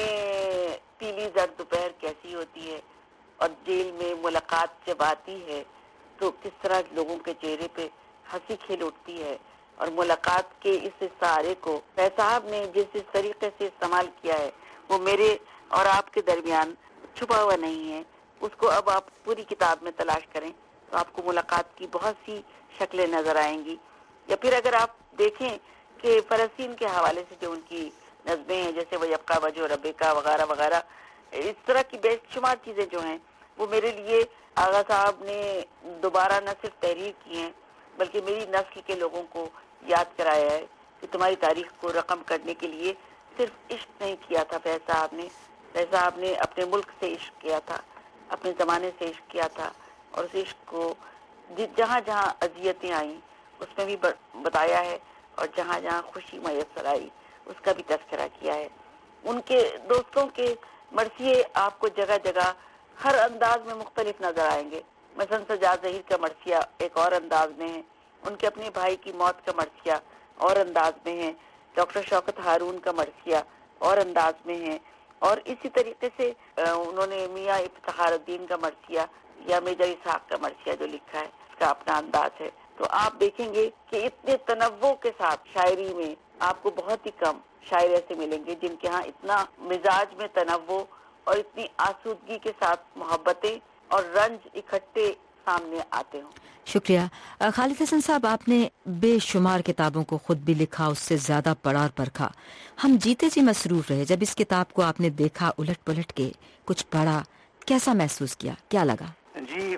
में पीली जर्द दोपहर कैसी होती है और जेल में मुलाकात जब आती है तो किस तरह लोगों के चेहरे पे हंसी खिल उठती है। और मुलाकात के इस सहारे को फैज साहब ने जिस जिस तरीके से इस्तेमाल किया है वो मेरे और आपके दरमियान छुपा हुआ नहीं है। उसको अब आप पूरी किताब में तलाश करें तो आपको मुलाकात की बहुत सी शक्लें नजर आएंगी। या फिर अगर आप देखें कि फ़लस्तीन के हवाले से जो उनकी नज़में हैं, जैसे वयब्का वजह रब्बिका वगैरह वगैरह, इस तरह की बेशुमार चीज़ें जो हैं वो मेरे लिए आगा साहब ने दोबारा न सिर्फ तहरीर की हैं बल्कि मेरी नस्ल के लोगों को याद कराया है कि तुम्हारी तारीख को रकम करने के लिए सिर्फ इश्क नहीं किया था फैज साहब ने। फैज साहब ने अपने मुल्क से इश्क किया था, अपने ज़माने से इश्क किया था, और उस इश्क को जहाँ जहाँ अजियतें आई उसमें भी बताया है और जहाँ जहाँ खुशी मैसर आई उसका भी तज़किरा किया है। उनके दोस्तों के मरसिए आपको जगह जगह हर अंदाज में मुख्तलिफ नजर आएंगे। मसलन सजाद ज़हीर का मरसिया एक और अंदाज में है, उनके अपने भाई की मौत का मरसिया और अंदाज में है, डॉक्टर शौकत हारून का मरसिया और अंदाज में है, और इसी तरीके से उन्होंने मियाँ इफ्तिखारुद्दीन का मरसिया या मेजर इसहाक का मरसिया जो लिखा है इसका अपना अंदाज है। तो आप देखेंगे कि इतने तनव्वो के साथ शायरी में आपको बहुत ही कम शायर ऐसे मिलेंगे जिनके यहाँ इतना मिजाज में तनव्वो और इतनी आसूदगी के साथ मोहब्बतें और रंज इकट्ठे सामने आते हों। शुक्रिया। खालिद हसन साहब, आपने बेशुमार किताबों को खुद भी लिखा, उससे ज्यादा पढ़ा और परखा। हम जीते जी मसरूफ रहे। जब इस किताब को आपने देखा, उलट पलट के कुछ पढ़ा, कैसा महसूस किया, क्या लगा? जी,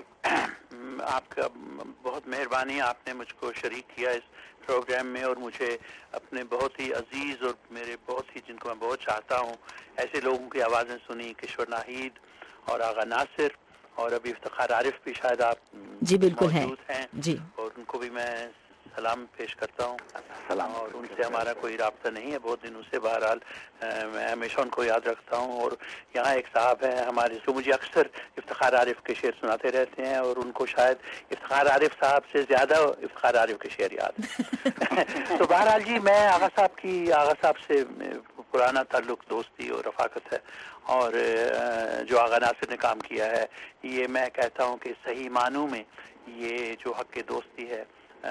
आपका बहुत मेहरबानी, आपने मुझको शरीक किया इस प्रोग्राम में और मुझे अपने बहुत ही अजीज और मेरे बहुत ही, जिनको मैं बहुत चाहता हूँ, ऐसे लोगों की आवाज़ें सुनी। किश्वर नाहिद और आगा नासिर और अभी इफ्तिखार आरिफ भी शायद आप जी बिल्कुल हैं है जी, और उनको भी मैं सलाम पेश करता हूँ। सलाम। और उनसे हमारा कोई राब्ता नहीं है बहुत दिनों से, बहरहाल मैं हमेशा उनको याद रखता हूँ। और यहाँ एक साहब हैं हमारे जो मुझे अक्सर इफ्तिखार आरिफ के शेर सुनाते रहते हैं और उनको शायद इफ्तिखार आरिफ साहब से ज़्यादा इफ्तिखार आरिफ के शेर याद है। तो बहरहाल जी, मैं आगा साहब की आगा साहब से पुराना ताल्लुक, दोस्ती और रफाकत है, और जो आगा नासिर ने काम किया है ये मैं कहता हूँ कि सही मानों में ये जो हक के दोस्ती है,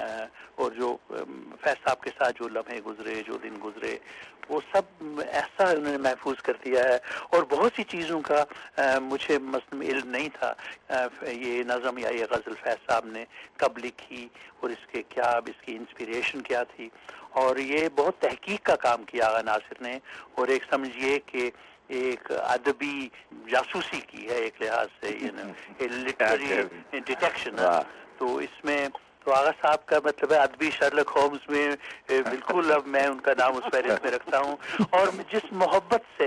और जो फैज साहब के साथ जो लम्हे गुजरे, जो दिन गुजरे, वो सब ऐसा उन्होंने महफूज कर दिया है। और बहुत सी चीज़ों का आ, मुझे मसलन इल्म नहीं था, आ, ये नज़म या ये गज़ल फैज साहब ने कब लिखी और इसके क्या, इसकी इंस्पिरेशन क्या थी। और ये बहुत तहकीक का काम किया आगा नासिर ने, और एक समझिए कि एक अदबी जासूसी की है एक लिहाज से, यू नो, लिटरेरी डिटेक्शन है। तो इसमें तो आगा साहब का मतलब है अदबी शर्लक होम्स में बिल्कुल अब मैं उनका नाम उस फहरिस्त में रखता हूँ। और जिस मोहब्बत से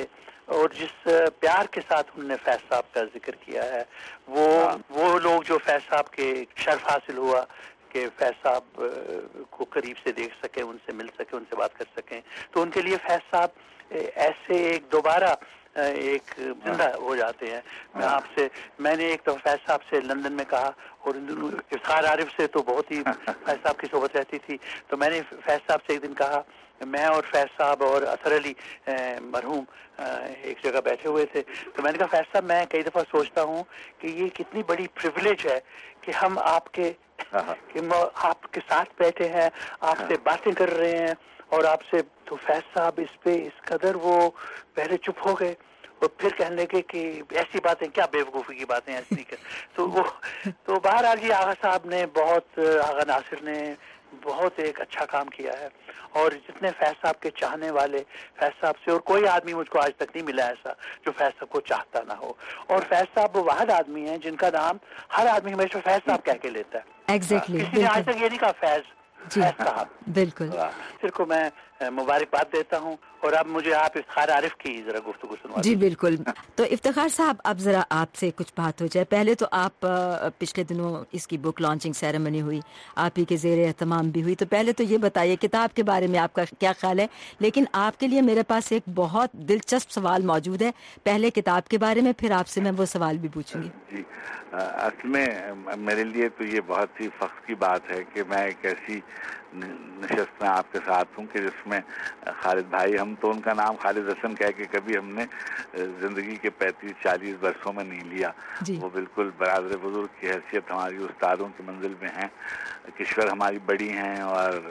اور جس پیار کے ساتھ انہوں نے فیض صاحب کا ذکر کیا ہے، وہ وہ لوگ جو فیض صاحب کے شرف حاصل ہوا کہ فیض صاحب کو قریب سے دیکھ سکیں، ان سے مل سکیں، ان سے بات کر سکیں، تو ان کے لیے فیض صاحب ایسے ایک دوبارہ ایک زندہ ہو جاتے ہیں۔ میں آپ سے میں نے ایک تو فیض صاحب سے لندن میں کہا، اور افتخار عارف سے تو بہت ہی فیض صاحب کی صحبت رہتی تھی، تو میں نے فیض صاحب سے ایک دن کہا، میں اور فیض صاحب اور اثر علی مرحوم ایک جگہ بیٹھے ہوئے تھے، تو میں نے کہا فیض صاحب میں کئی دفعہ سوچتا ہوں کہ یہ کتنی بڑی پریویلیج ہے کہ ہم آپ کے کہ آپ کے ساتھ بیٹھے ہیں، آپ سے باتیں کر رہے ہیں، اور آپ سے تو فیض صاحب اس پہ اس قدر وہ پہلے چپ ہو گئے اور پھر کہنے لگے کہ ایسی باتیں کیا بے وقوفی کی باتیں ایسی کر تو وہ تو بہرحال جی آغا صاحب نے بہت، آغا ناصر نے بہت ایک اچھا کام کیا ہے، اور جتنے فیض صاحب کے چاہنے والے فیض صاحب سے، اور کوئی آدمی مجھ کو آج تک نہیں ملا ایسا جو فیض صاحب کو چاہتا نہ ہو، اور فیض صاحب وہ واحد آدمی ہیں جن کا نام ہر آدمی ہمیشہ فیض صاحب کہہ کے لیتا ہے۔ ایگزیکٹلی، کسی نے آج تک یہ نہیں کہا فیض جی فیض صاحب۔ بالکل، پھر کو میں مبارکباد دیتا ہوں، اور اب مجھے آپ افتخار عارف کی ذرا گفتگو سنوا۔ جی بالکل، تو افتخار صاحب اب ذرا آپ سے کچھ بات ہو جائے۔ پہلے تو آپ پچھلے دنوں اس کی بک لانچنگ سیریمنی ہوئی، آپ ہی کے زیر اہتمام بھی ہوئی، تو پہلے تو یہ بتائیے کتاب کے بارے میں آپ کا کیا خیال ہے، لیکن آپ کے لیے میرے پاس ایک بہت دلچسپ سوال موجود ہے، پہلے کتاب کے بارے میں، پھر آپ سے میں وہ سوال بھی پوچھوں گی۔ جی اصل میں میرے لیے تو یہ بہت ہی فخر کی بات ہے کہ میں ایک ایسی نشست میں آپ کے ساتھ ہوں کہ جس میں خالد بھائی، ہم تو ان کا نام خالد حسن کہہ کے کبھی ہم نے زندگی کے پینتیس چالیس برسوں میں نہیں لیا، جی۔ وہ بالکل برادر بزرگ کی حیثیت ہماری استادوں کی منزل میں ہیں، کشور ہماری بڑی ہیں، اور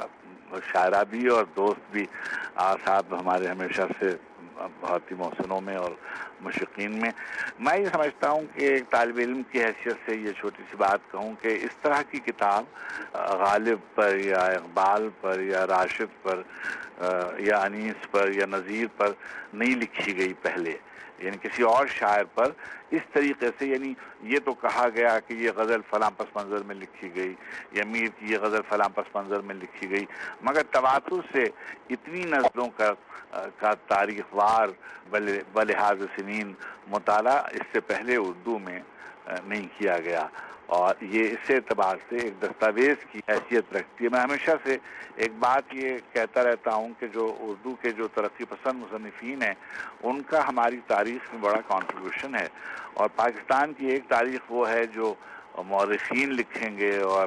شاعرہ بھی اور دوست بھی۔ آ صاحب ہمارے ہمیشہ سے بہت ہی محسنوں میں اور مشرقین میں۔ میں یہ سمجھتا ہوں کہ ایک طالب علم کی حیثیت سے یہ چھوٹی سی بات کہوں کہ اس طرح کی کتاب غالب پر یا اقبال پر یا راشد پر یا انیس پر یا نذیر پر نہیں لکھی گئی پہلے، یعنی کسی اور شاعر پر اس طریقے سے، یعنی یہ تو کہا گیا کہ یہ غزل فلاں پس منظر میں لکھی گئی، یا میر کی یہ غزل فلاں پس منظر میں لکھی گئی، مگر تواتر سے اتنی نسلوں کا کا تاریخ وار بلحاظ سنین مطالعہ اس سے پہلے اردو میں نہیں کیا گیا، اور یہ اس اعتبار سے ایک دستاویز کی حیثیت رکھتی ہے۔ میں ہمیشہ سے ایک بات یہ کہتا رہتا ہوں کہ جو اردو کے جو ترقی پسند مصنفین ہیں ان کا ہماری تاریخ میں بڑا کنٹریبیوشن ہے، اور پاکستان کی ایک تاریخ وہ ہے جو مورخین لکھیں گے اور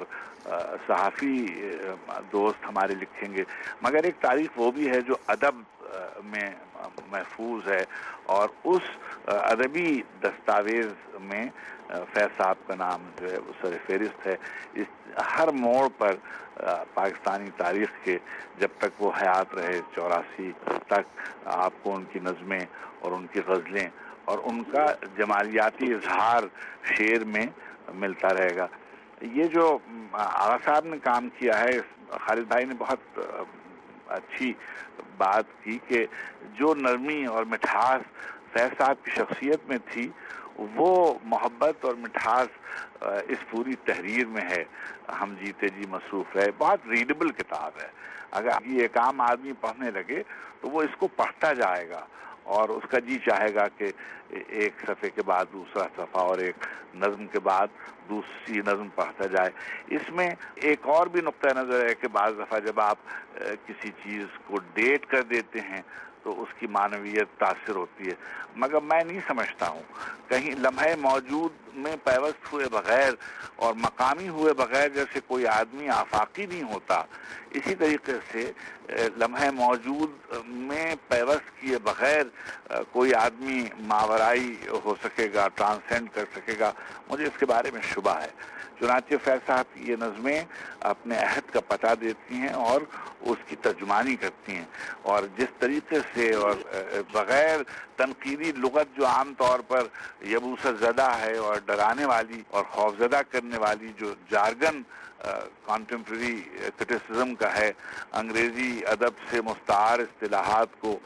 صحافی دوست ہمارے لکھیں گے، مگر ایک تاریخ وہ بھی ہے جو ادب میں محفوظ ہے، اور اس ادبی دستاویز میں فیض صاحب کا نام جو ہے وہ سر فہرست ہے۔ اس ہر موڑ پر پاکستانی تاریخ کے جب تک وہ حیات رہے چوراسی تک آپ کو ان کی نظمیں اور ان کی غزلیں اور ان کا جمالیاتی اظہار شعر میں ملتا رہے گا۔ یہ جو آغا صاحب نے کام کیا ہے، خالد بھائی نے بہت اچھی بات کی کہ جو نرمی اور مٹھاس فیض صاحب کی شخصیت میں تھی وہ محبت اور مٹھاس اس پوری تحریر میں ہے۔ ہم جیتے جی مصروف رہے بہت ریڈیبل کتاب ہے، اگر یہ ایک عام آدمی پڑھنے لگے تو وہ اس کو پڑھتا جائے گا اور اس کا جی چاہے گا کہ ایک صفحے کے بعد دوسرا صفحہ اور ایک نظم کے بعد دوسری نظم پڑھتا جائے۔ اس میں ایک اور بھی نقطہ نظر ہے کہ بعض دفعہ جب آپ کسی چیز کو ڈیٹ کر دیتے ہیں تو اس کی معنویت تاثر ہوتی ہے، مگر میں نہیں سمجھتا ہوں کہیں لمحے موجود میں پیوست ہوئے بغیر اور مقامی ہوئے بغیر جیسے کوئی آدمی آفاقی نہیں ہوتا، اسی طریقے سے لمحے موجود میں پیوست کیے بغیر کوئی آدمی ماورائی ہو سکے گا، ٹرانسینڈ کر سکے گا، مجھے اس کے بارے میں شبہ ہے۔ چنانچہ فیض صاحب کی یہ نظمیں اپنے عہد کا پتہ دیتی ہیں اور اس کی ترجمانی کرتی ہیں، اور جس طریقے سے اور بغیر تنقیدی لغت جو عام طور پر یبوست زدہ ہے اور ڈرانے والی اور خوفزدہ کرنے والی جو جارگن کانٹمپریری کرٹیسزم کا ہے، انگریزی ادب سے مستعار اصطلاحات کو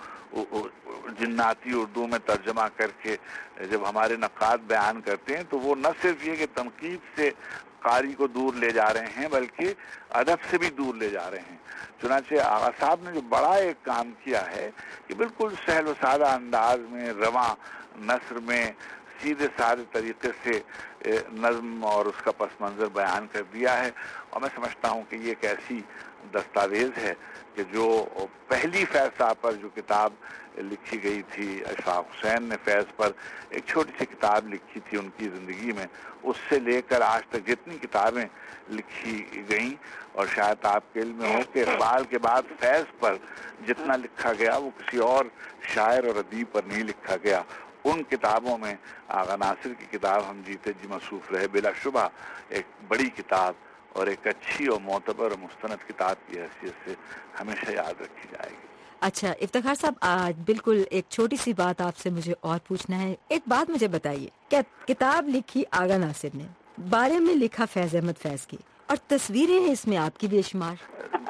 جناتی اردو میں ترجمہ کر کے جب ہمارے نقاد بیان کرتے ہیں تو وہ نہ صرف یہ کہ تنقید سے قاری کو دور لے جا رہے ہیں بلکہ ادب سے بھی دور لے جا رہے ہیں. چنانچہ آغا صاحب نے جو بڑا ایک کام کیا ہے کہ بالکل سہل و سادہ انداز میں رواں نثر میں سیدھے سادے طریقے سے نظم اور اس کا پس منظر بیان کر دیا ہے. اور میں سمجھتا ہوں کہ یہ ایک ایسی دستاویز ہے کہ جو پہلی فیض صاحب پر جو کتاب لکھی گئی تھی، اشفاق حسین نے فیض پر ایک چھوٹی سی کتاب لکھی تھی ان کی زندگی میں، اس سے لے کر آج تک جتنی کتابیں لکھی گئیں، اور شاید آپ کے علم میں ہو کہ اقبال کے بعد فیض پر جتنا لکھا گیا وہ کسی اور شاعر اور ادیب پر نہیں لکھا گیا. ان کتابوں میں آغا ناصر کی کتاب ہم جیتے جی مصروف رہے بلا شبہ ایک بڑی کتاب اور ایک اچھی اور معتبر اور مستند کتاب کی حیثیت سے ہمیشہ یاد رکھی جائے گی. اچھا افتخار صاحب، آج بالکل ایک چھوٹی سی بات آپ سے مجھے اور پوچھنا ہے. ایک بات مجھے بتائیے، کیا کتاب لکھی آغا ناصر نے، بارے میں لکھا فیض احمد فیض کی، اور تصویریں ہیں اس میں آپ کی بے شمار؟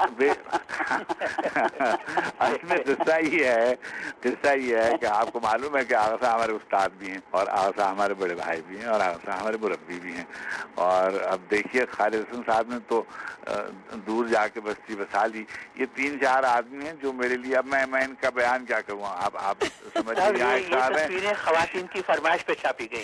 اس میں قصہ یہ ہے قصہ یہ ہے کہ آپ کو معلوم ہے کہ آغا صاحب ہمارے استاد بھی ہیں، اور آغا صاحب ہمارے بڑے بھائی بھی ہیں، اور آغا صاحب ہمارے مربی بھی ہیں. اور اب دیکھیے خالد حسن صاحب نے تو دور جا کے بستی بسا لی. یہ تین چار آدمی ہیں جو میرے لیے، اب میں میں ان کا بیان کیا کروں، آپ آپ سمجھ لیجیے. خواتین کی فرمائش پہ چھاپی گئی.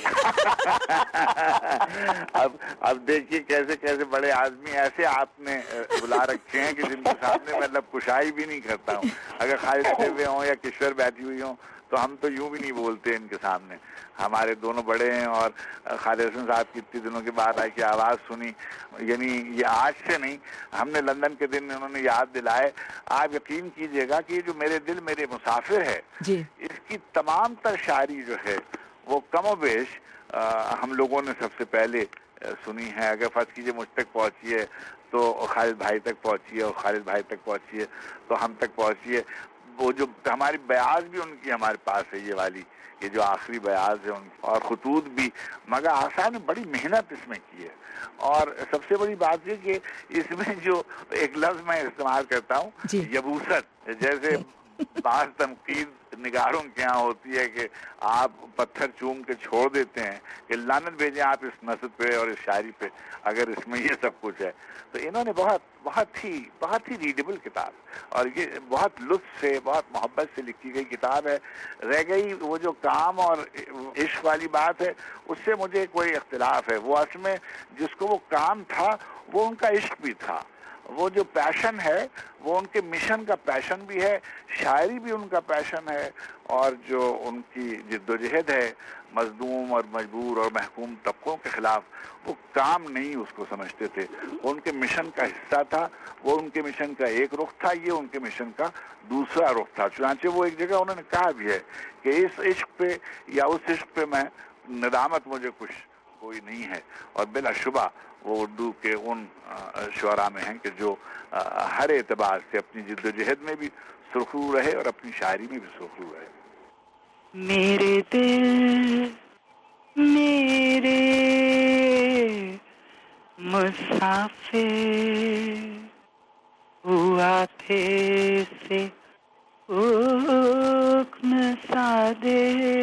اب اب دیکھیے کیسے کیسے بڑے آدمی ایسے آپ نے بلا رکھے ہیں کہ جن کے سامنے میں لب کشائی بھی نہیں کرتا ہوں. اگر خالد سے ہوئے ہوں یا کشور بیٹھی ہوئی ہوں تو ہم تو یوں بھی نہیں بولتے ان کے سامنے. ہمارے دونوں بڑے ہیں، اور خالد حسن صاحب کی اتنی دنوں کے بعد آئی کی آواز سنی، یعنی یہ آج سے نہیں، ہم نے لندن کے دن انہوں نے یاد دلائے. آپ یقین کیجئے گا کہ جو میرے دل میرے مسافر ہے جی، اس کی تمام تر شاعری جو ہے وہ کم و بیش ہم لوگوں نے سب سے پہلے سنی ہے. اگر فرض کیجئے مجھ تک پہنچی ہے تو خالد بھائی تک پہنچی ہے، اور خالد بھائی تک پہنچی ہے تو ہم تک پہنچی ہے. وہ جو ہماری بیاض بھی ان کی ہمارے پاس ہے، یہ والی یہ جو آخری بیاض ہے ان کی، اور خطوط بھی. مگر آسان نے بڑی محنت اس میں کی ہے. اور سب سے بڑی بات یہ کہ اس میں جو ایک لفظ میں استعمال کرتا ہوں، یبوست، جیسے بعض تنقید نگاروں کے یہاں ہوتی ہے کہ آپ پتھر چوم کے چھوڑ دیتے ہیں کہ لعنت بھیجیں آپ اس نثر پہ اور اس شاعری پہ اگر اس میں یہ سب کچھ ہے. تو انہوں نے بہت بہت ہی بہت ہی ریڈیبل کتاب، اور یہ بہت لطف سے بہت محبت سے لکھی گئی کتاب ہے. رہ گئی وہ جو کام اور عشق والی بات ہے، اس سے مجھے کوئی اختلاف ہے. وہ اصل میں جس کو وہ کام تھا وہ ان کا عشق بھی تھا. وہ جو پیشن ہے وہ ان کے مشن کا پیشن بھی ہے، شاعری بھی ان کا پیشن ہے. اور جو ان کی جد و جہد ہے مظلوم اور مجبور اور محکوم طبقوں کے خلاف، وہ کام نہیں اس کو سمجھتے تھے، وہ ان کے مشن کا حصہ تھا. وہ ان کے مشن کا ایک رخ تھا، یہ ان کے مشن کا دوسرا رخ تھا. چنانچہ وہ ایک جگہ انہوں نے کہا بھی ہے کہ اس عشق پہ یا اس عشق پہ میں ندامت مجھے کچھ کوئی نہیں ہے. اور بلا شبہ وہ اردو کے ان شعراء میں ہیں کہ جو ہر اعتبار سے اپنی جد و جہد میں بھی سرخرو رہے اور اپنی شاعری میں بھی سرخرو رہے. میرے دل میرے مسافر ہوا تھے سے حکم سادے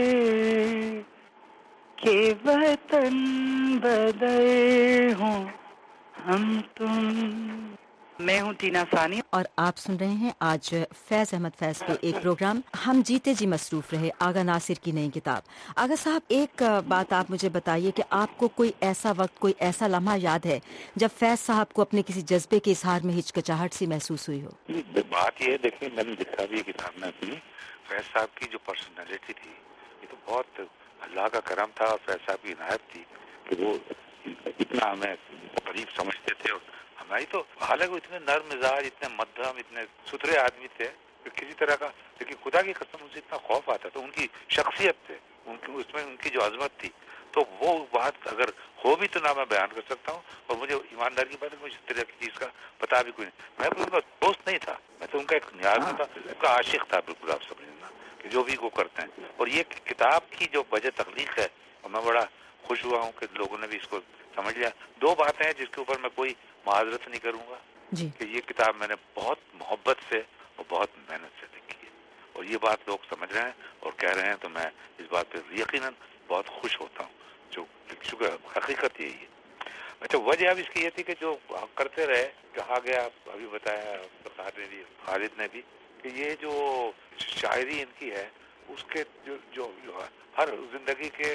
کہ وطن بدل ہوں ہم تم. میں ہوں ٹینا ثانی اور آپ سن رہے ہیں آج فیض احمد فیض پہ ایک پروگرام ہم جیتے جی مصروف رہے، آغا ناصر کی نئی کتاب. آغا صاحب، ایک بات آپ مجھے بتائیے کہ آپ کو کوئی ایسا وقت، کوئی ایسا لمحہ یاد ہے جب فیض صاحب کو اپنے کسی جذبے کے اظہار میں ہچکچاہٹ سی محسوس ہوئی ہو؟ بات یہ ہے، دیکھیں میں نے لکھا بھی یہ کتاب میں اپنی، فیض صاحب کی جو پرسنالٹی تھی یہ تو بہت اللہ کا کرم تھا، اور فیض صاحب کی عنایت تھی کہ وہ اتنا ہمیں قریب سمجھتے تھے. اور ہماری تو حالانکہ اتنے نرم مزاج، اتنے مدھم، اتنے ستھرے آدمی تھے کہ کسی طرح کا، لیکن خدا کی قسم مجھے اتنا خوف آتا تھا. ان کی شخصیت سے، ان کی اس میں ان کی جو عظمت تھی، تو وہ بات اگر ہو بھی تو نہ میں بیان کر سکتا ہوں. اور مجھے ایماندار کی بات ہے، مجھے اس طرح کی چیز کا پتا بھی کوئی نہیں. میں کوئی ان کا دوست نہیں تھا، میں تو ان کا ایک نیاز تھا، ان کا عاشق تھا. بالکل آپ سمجھنا کہ جو بھی وہ کرتے ہیں. اور یہ کتاب کی جو وجہ تخلیق ہے، اور میں بڑا خوش ہوا ہوں کہ لوگوں نے بھی اس کو سمجھ لیا. دو باتیں ہیں جس کے اوپر میں کوئی معذرت نہیں کروں گا جی. کہ یہ کتاب میں نے بہت محبت سے اور بہت محنت سے لکھی ہے، اور یہ بات لوگ سمجھ رہے ہیں اور کہہ رہے ہیں، تو میں اس بات پہ یقیناً بہت خوش ہوتا ہوں. جو شکر، حقیقت یہی ہے. اچھا وجہ اب اس کی یہ تھی کہ جو کرتے رہے, کہا گیا, ابھی بتایا سرکار نے بھی, خالد نے بھی, کہ یہ جو شاعری ان کی ہے اس کے جو جو, جو ہر زندگی کے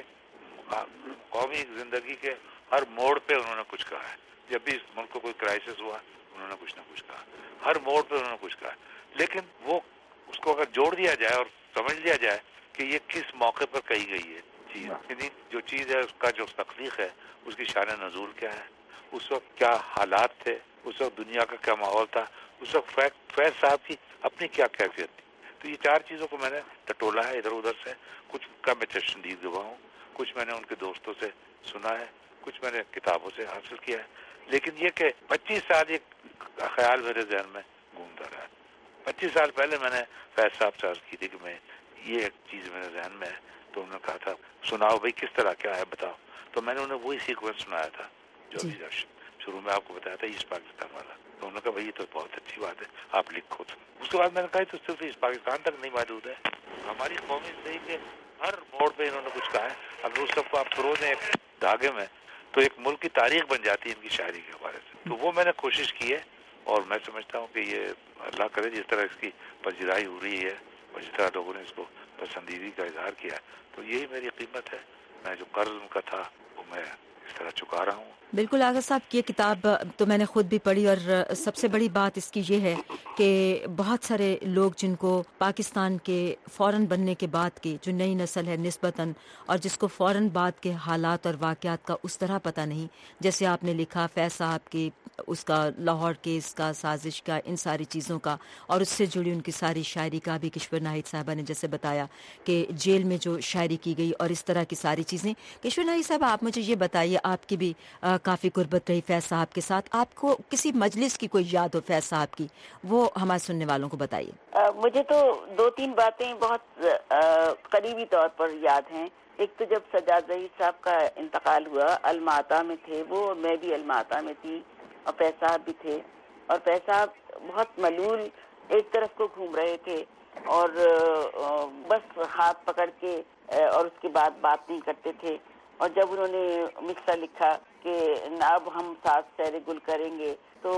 قومی زندگی کے ہر موڑ پہ انہوں نے کچھ کہا ہے. جب بھی اس ملک کو کوئی کرائسس ہوا انہوں نے کچھ نہ کچھ کہا, ہر موڑ پہ انہوں نے کچھ کہا. لیکن وہ اس کو اگر جوڑ دیا جائے اور سمجھ لیا جائے کہ یہ کس موقع پر کہی گئی ہے چیز, یعنی جو چیز ہے اس کا جو تخلیق ہے اس کی شان نزول کیا ہے, اس وقت کیا حالات تھے, اس وقت دنیا کا کیا ماحول تھا, اس وقت فیض صاحب کی اپنی کیا کیفیت تھی. تو یہ چار چیزوں کو میں نے ٹٹولا ہے ادھر ادھر سے. کچھ کا میں چشمدید گواہ ہوں, کچھ میں نے ان کے دوستوں سے سنا ہے, کچھ میں نے کتابوں سے حاصل کیا ہے. لیکن یہ کہ پچیس سال یہ خیال میرے ذہن میں گھومتا رہا ہے. پچیس سال پہلے میں نے فیض صاحب سے عرض کی تھی کہ میں یہ ایک چیز میرے ذہن میں ہے, تو انہوں نے کہا تھا سناؤ بھائی کس طرح کیا ہے بتاؤ. تو میں نے انہیں وہی سیکوینس سنایا تھا جو ابھی شروع میں آپ کو بتایا تھا ایسٹ پاکستان والا. تو انہوں نے کہا بھائی یہ تو بہت اچھی بات ہے, آپ لکھو. اس کے بعد میں نے کہا تو صرف ایسٹ پاکستان تک نہیں محدود ہے, ہماری قومی زندگی کے ہر موڑ پہ انہوں نے کچھ کہا ہے. اگر اس سب کو آپ پرو دیں ایک دھاگے میں تو ایک ملک کی تاریخ بن جاتی ہے ان کی شاعری کے حوالے سے. تو وہ میں نے کوشش کی ہے, اور میں سمجھتا ہوں کہ یہ اللہ کرے جس طرح اس کی پذیرائی ہو رہی ہے اور جس طرح لوگوں نے اس کو پسندیدگی کا اظہار کیا ہے, تو یہی میری قیمت ہے. میں جو قرض ان کا تھا وہ میں اس طرح چکا رہا ہوں. بالکل آغا صاحب کی یہ کتاب تو میں نے خود بھی پڑھی, اور سب سے بڑی بات اس کی یہ ہے کہ بہت سارے لوگ جن کو پاکستان کے فوراً بننے کے بعد کی جو نئی نسل ہے نسبتاً, اور جس کو فوراً بعد کے حالات اور واقعات کا اس طرح پتہ نہیں, جیسے آپ نے لکھا فیض صاحب کی اس کا لاہور کیس کا, سازش کا, ان ساری چیزوں کا, اور اس سے جڑی ان کی ساری شاعری کا بھی. کشور ناہید صاحبہ نے جیسے بتایا کہ جیل میں جو شاعری کی گئی اور اس طرح کی ساری چیزیں. کشور ناہید صاحب آپ مجھے یہ بتائیے, آپ کی بھی آ, کافی قربت رہی فیض صاحب کے ساتھ, آپ کو کسی مجلس کی کوئی یاد ہو فیض صاحب کی, وہ ہمارے سننے والوں کو بتائیے. مجھے تو دو تین باتیں بہت قریبی طور پر یاد ہیں. ایک تو جب سجاد ظہیر صاحب کا انتقال ہوا, الماتا میں تھے وہ, اور میں بھی الماتا میں تھی, اور فیض صاحب بھی تھے. اور فیض صاحب بہت ملول ایک طرف کو گھوم رہے تھے, اور بس ہاتھ پکڑ کے اور اس کے بعد بات نہیں کرتے تھے. اور جب انہوں نے مصرع لکھا کہ اب ہم ساتھ سیر گل کریں گے, تو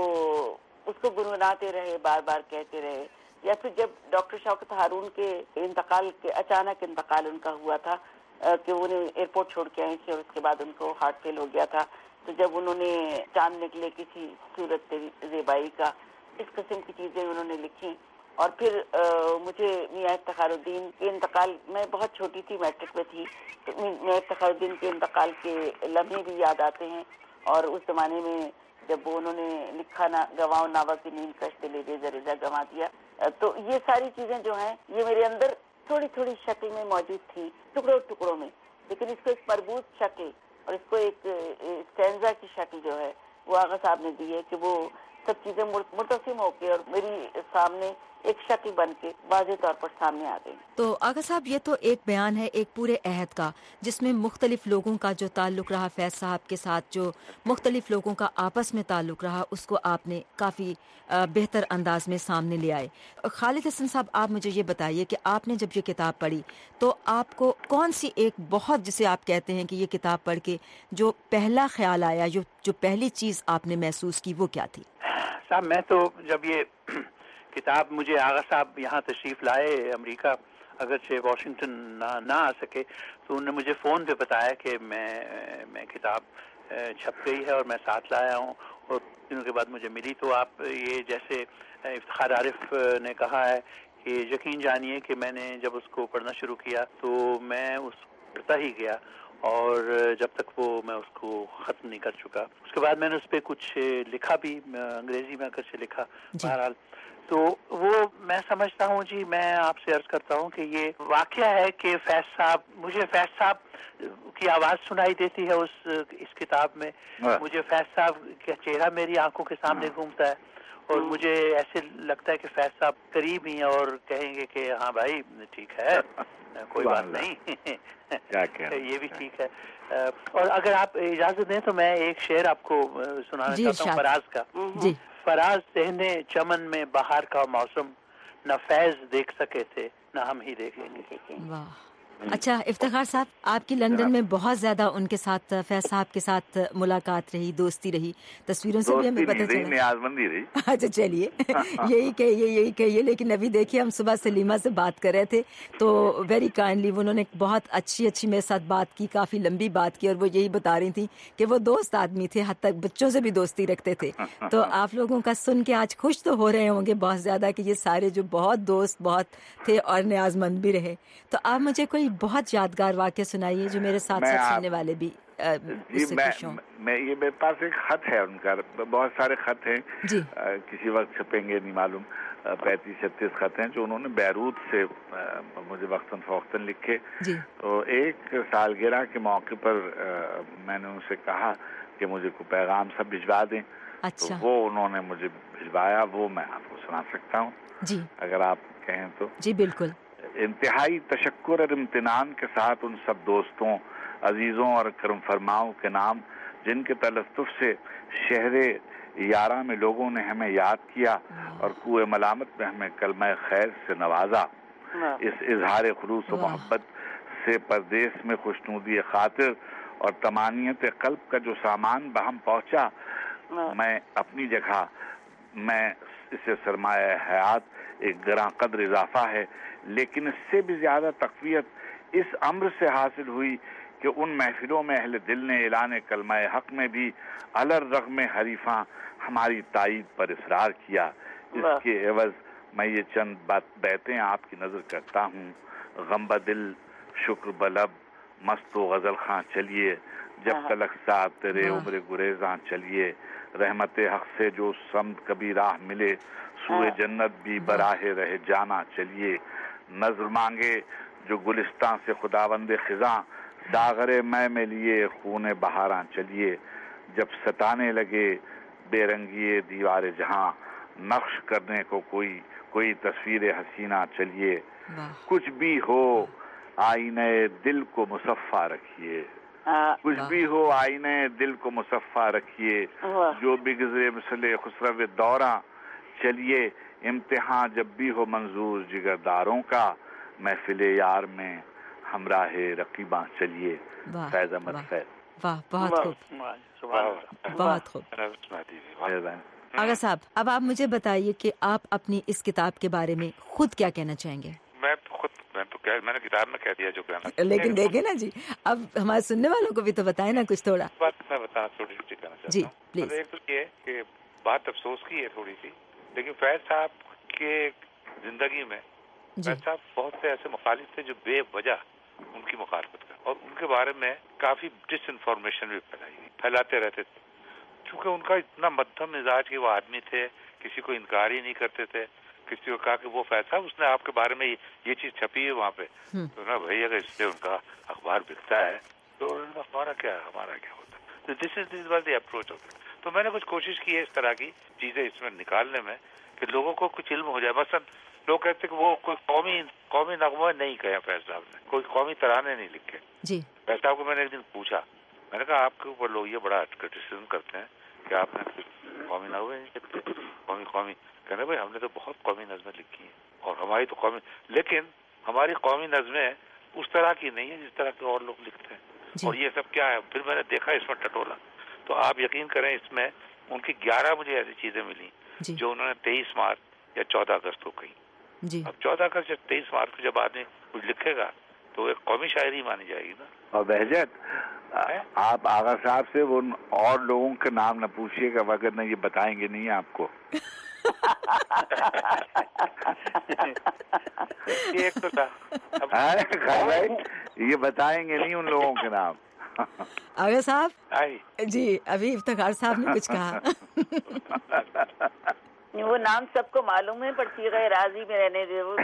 اس کو گنگناتے رہے, بار بار کہتے رہے. یا پھر جب ڈاکٹر شوکت ہارون کے انتقال کے اچانک انتقال ان کا ہوا تھا کہ وہ ایئرپورٹ چھوڑ کے آئے تھے, اور اس کے بعد ان کو ہارٹ فیل ہو گیا تھا, تو جب انہوں نے چاند نکلے کسی صورت زیبائی کا, اس قسم کی چیزیں انہوں نے لکھی. اور پھر مجھے میاں افتخار الدین کے انتقال, میں بہت چھوٹی تھی, میٹرک میں تھی, تو میاں افتخار الدین کے انتقال کے لمحے بھی یاد آتے ہیں. اور اس زمانے میں جب وہ انہوں نے لکھا نا گواؤں ناوا کی نیند کشتے لے دے زریزہ گنوا دیا, تو یہ ساری چیزیں جو ہیں یہ میرے اندر تھوڑی تھوڑی شکل میں موجود تھی, ٹکڑوں ٹکڑوں میں, لیکن اس کو ایک مربوط شکل اور اس کو ایک اسٹینزا کی شکل جو ہے وہ آغا صاحب نے دی ہے, کہ وہ سب چیزیں مرتسم ہو کے اور میری سامنے ایک شکل بن کے واضح طور پر سامنے آ گئی. تو آغا صاحب یہ تو ایک بیان ہے ایک پورے عہد کا, جس میں مختلف لوگوں کا جو تعلق رہا فیض صاحب کے ساتھ, جو مختلف لوگوں کا آپس میں تعلق رہا, اس کو آپ نے کافی بہتر انداز میں سامنے لے آئے. خالد حسن صاحب آپ مجھے یہ بتائیے کہ آپ نے جب یہ کتاب پڑھی تو آپ کو کون سی ایک بہت, جسے آپ کہتے ہیں کہ یہ کتاب پڑھ کے جو پہلا خیال آیا, جو جو پہلی چیز آپ نے محسوس کی, وہ کیا تھی؟ صاحب میں تو جب یہ کتاب مجھے آغا صاحب یہاں تشریف لائے امریکہ, اگرچہ واشنگٹن نہ نہ آ سکے, تو انہوں نے مجھے فون پہ بتایا کہ میں میں کتاب چھپ گئی ہے اور میں ساتھ لایا ہوں, اور دنوں کے بعد مجھے ملی. تو آپ یہ جیسے افتخار عارف نے کہا ہے کہ یقین جانیے کہ میں نے جب اس کو پڑھنا شروع کیا تو میں اس پڑھتا ہی گیا, اور جب تک وہ میں اس کو ختم نہیں کر چکا. اس کے بعد میں نے اس پہ کچھ لکھا بھی, انگریزی میں اگرچہ لکھا, بہرحال تو وہ میں سمجھتا ہوں جی, میں آپ سے عرض کرتا ہوں کہ یہ واقعہ ہے کہ فیض صاحب, مجھے فیض صاحب کی آواز سنائی دیتی ہے اس اس کتاب میں, مجھے فیض صاحب کا چہرہ میری آنکھوں کے سامنے گھومتا ہے, اور مجھے ایسے لگتا ہے کہ فیض صاحب قریب ہی ہیں اور کہیں گے کہ ہاں بھائی ٹھیک ہے, کوئی بات نہیں, یہ بھی ٹھیک ہے. اور اگر آپ اجازت دیں تو میں ایک شعر آپ کو سنانا چاہتا ہوں فراز کا. جی. فراز ذہن چمن میں بہار کا موسم, نہ فیض دیکھ سکے تھے نہ ہم ہی دیکھیں گے. اچھا افتخار صاحب، آپ کی لندن میں بہت زیادہ ان کے ساتھ، فیض صاحب کے ساتھ ملاقات رہی، دوستی رہی، تصویروں سے بھی ہمیں پتہ چلا، نیازمندی رہی. اچھا چلیے یہی کہیے یہی کہیے لیکن ابھی دیکھیے ہم صبح سلیمہ سے بات کر رہے تھے تو ویری کائنڈلی انہوں نے بہت اچھی اچھی میرے ساتھ بات کی، کافی لمبی بات کی، اور وہ یہی بتا رہی تھیں کہ وہ دوست آدمی تھے، حد تک بچوں سے بھی دوستی رکھتے تھے. تو آپ لوگوں کا سن کے آج خوش تو ہو رہے ہوں گے بہت زیادہ کہ یہ سارے جو بہت دوست بہت تھے اور نیاز مند بھی رہے. تو آپ مجھے کوئی بہت یادگار واقعہ سنائیے جو میرے ساتھ ساتھ سننے والے بھی جی. میں یہ میرے پاس ایک خط ہے ان کا، بہت سارے خط ہیں جی، کسی وقت چھپیں گے نہیں معلوم، پینتیس چھتیس خط ہیں جو انہوں نے بیروت سے مجھے وقتاً فوقتاً لکھے. جی. تو ایک سالگرہ کے موقع پر میں نے ان سے کہا کہ مجھے کوئی پیغام سب بھجوا دیں. اچھا. تو وہ انہوں نے مجھے بھجوایا، وہ میں آپ کو سنا سکتا ہوں جی اگر آپ کہیں تو. جی بالکل. انتہائی تشکر اور امتنان کے ساتھ ان سب دوستوں، عزیزوں اور کرم فرماؤں کے نام جن کے تلطف سے شہر یارہ میں لوگوں نے ہمیں یاد کیا اور کوہ ملامت میں ہمیں کلمہ خیر سے نوازا. اس اظہار خلوص و محبت سے پردیس میں خوشنودی خاطر اور تمانیت قلب کا جو سامان بہم پہنچا، میں اپنی جگہ میں اسے سرمایہ حیات ایک گراں قدر اضافہ ہے، لیکن اس سے بھی زیادہ تقویت اس امر سے حاصل ہوئی کہ ان محفلوں میں اہل دل نے اعلان کلمہ حق میں بھی الرغم حریفاں ہماری تائید پر اصرار کیا. اس کے عوض میں یہ چند بات بیتیں آپ کی نظر کرتا ہوں. غم بدل شکر بلب مست و غزل خاں چلیے، جب تلک ساتھ تیرے عمر گریزاں چلیے، رحمت حق سے جو سمت کبھی راہ ملے، سوئے جنت بھی براہ رہ جانا چلیے. نظر مانگے جو گلستان سے خداوند خزاں، ساغر میں میں لیے خون بہاراں چلیے. جب ستانے لگے بے رنگیے دیوار جہاں، نقش کرنے کو کوئی کوئی تصویر حسینہ چلیے. کچھ بھی ہو آئینے دل کو مصفا رکھیے، کچھ بھی ہو آئینے دل کو مصفا رکھیے، جو بگزرے مثل خسرو دوراں چلیے. امتحان جب بھی ہو منظور جگرداروں کا، محفل یار میں ہمراہ رقیباں چلیے. فیض احمد فیض. واہ بہت خوب بہت خوب. آغا صاحب اب آپ مجھے بتائیے کہ آپ اپنی اس کتاب کے بارے میں خود کیا کہنا چاہیں گے؟ میں خود میں تو میں نے کتاب میں کہہ دیا جو کہنا، لیکن دیکھیں نا جی اب ہمارے سننے والوں کو بھی تو بتائیں نا کچھ تھوڑا. بات میں بتانا چھوٹی چھوٹی کہنا چاہتا ہوں. جی پلیز. ایک تو یہ کہ بات افسوس کی ہے تھوڑی سی، لیکن فیض صاحب کے زندگی میں فیض صاحب بہت سے ایسے مخالف تھے جو بے وجہ ان کی مخالفت کر اور ان کے بارے میں کافی ڈس انفارمیشن بھی پھیلائی پھیلاتے رہتے تھے. چونکہ ان کا اتنا مدھم مزاج کے وہ آدمی تھے، کسی کو انکار ہی نہیں کرتے تھے. کسی کو کہا کہ وہ فیض صاحب اس نے آپ کے بارے میں یہ چیز چھپی ہے وہاں پہ، تو نا بھائی اگر اس سے ان کا اخبار بکتا ہے تو ہمارا کیا ہمارا کیا ہوتا ہے. تو this is this was the approach of it. تو میں نے کچھ کوشش کی ہے اس طرح کی چیزیں اس میں نکالنے میں کہ لوگوں کو کچھ علم ہو جائے. مثلا لوگ کہتے کہ وہ کوئی قومی قومی نغمہ نہیں کہا فیض صاحب نے، کوئی قومی ترانے نہیں لکھے. جی فیض صاحب کو میں نے ایک دن پوچھا، میں نے کہا آپ کے اوپر لوگ یہ بڑا کرٹیسزم کرتے ہیں کہ آپ نے قومی نغمے نہیں لکھتے، قومی قومی کہنے بھائی ہم نے تو بہت قومی نظمیں لکھی ہیں اور ہماری تو قومی، لیکن ہماری قومی نظمیں اس طرح کی نہیں ہیں جس طرح کے اور لوگ لکھتے ہیں. جی. اور یہ سب کیا ہے؟ پھر میں نے دیکھا اس میں ٹٹولا. تو آپ یقین کریں اس میں ان کی گیارہ مجھے ایسی چیزیں ملی جی. جو انہوں نے تیئیس مارچ یا چودہ اگست کو کہی. جی. اب چودہ اگست یا تیئیس مارچ کو جب آدمی کچھ لکھے گا تو ایک قومی شاعری مانی جائے گی نا. اور بہجت آپ آغا صاحب سے وہ اور لوگوں کے نام نہ پوچھیے گا وگرنہ یہ بتائیں گے نہیں آپ کو. ایک تو تھا یہ بتائیں گے نہیں ان لوگوں کے نام. آغا صاحب جی ابھی افتخار صاحب نے کچھ کہا. وہ نام سب کو معلوم ہے پر صیغہ راضی میں رہنے دے. وہ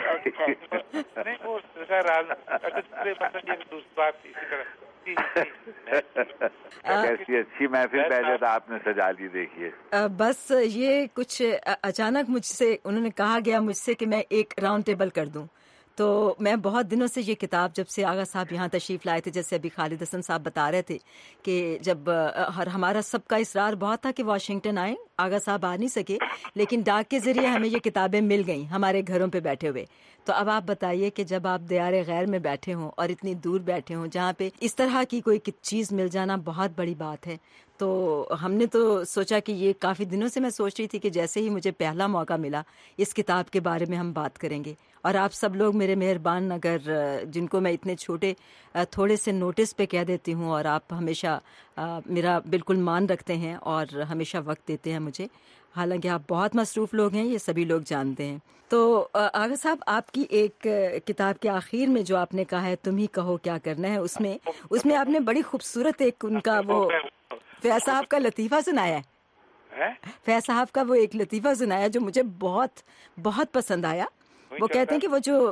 کیسی اچھی محفل بہجت آپ نے سجا لی. دیکھیے بس یہ کچھ اچانک مجھ سے انہوں نے کہا گیا مجھ سے کہ میں ایک راؤنڈ ٹیبل کر دوں تو میں بہت دنوں سے یہ کتاب جب سے آغا صاحب یہاں تشریف لائے تھے، جیسے ابھی خالد حسن صاحب بتا رہے تھے کہ جب ہر ہمارا سب کا اصرار بہت تھا کہ واشنگٹن آئیں، آغا صاحب آ نہیں سکے، لیکن ڈاک کے ذریعے ہمیں یہ کتابیں مل گئیں ہمارے گھروں پہ بیٹھے ہوئے۔ تو اب آپ بتائیے کہ جب آپ دیار غیر میں بیٹھے ہوں اور اتنی دور بیٹھے ہوں جہاں پہ اس طرح کی کوئی چیز مل جانا بہت بڑی بات ہے، تو ہم نے تو سوچا کہ یہ کافی دنوں سے میں سوچ رہی تھی کہ جیسے ہی مجھے پہلا موقع ملا اس کتاب کے بارے میں ہم بات کریں گے، اور آپ سب لوگ میرے مہربان، اگر جن کو میں اتنے چھوٹے تھوڑے سے نوٹس پہ کہہ دیتی ہوں، اور آپ ہمیشہ میرا بالکل مان رکھتے ہیں اور ہمیشہ وقت دیتے ہیں مجھے، حالانکہ آپ بہت مصروف لوگ ہیں، یہ سبھی لوگ جانتے ہیں۔ تو آغا صاحب، آپ کی ایک کتاب کے آخر میں جو آپ نے کہا ہے تم ہی کہو کیا کرنا ہے، اس میں اس میں آپ نے بڑی خوبصورت ایک ان کا وہ فیض صاحب کا لطیفہ سنایا ہے، فیض صاحب کا وہ ایک لطیفہ سنایا جو مجھے بہت بہت پسند آیا۔ وہ کہتے ہیں کہ وہ جو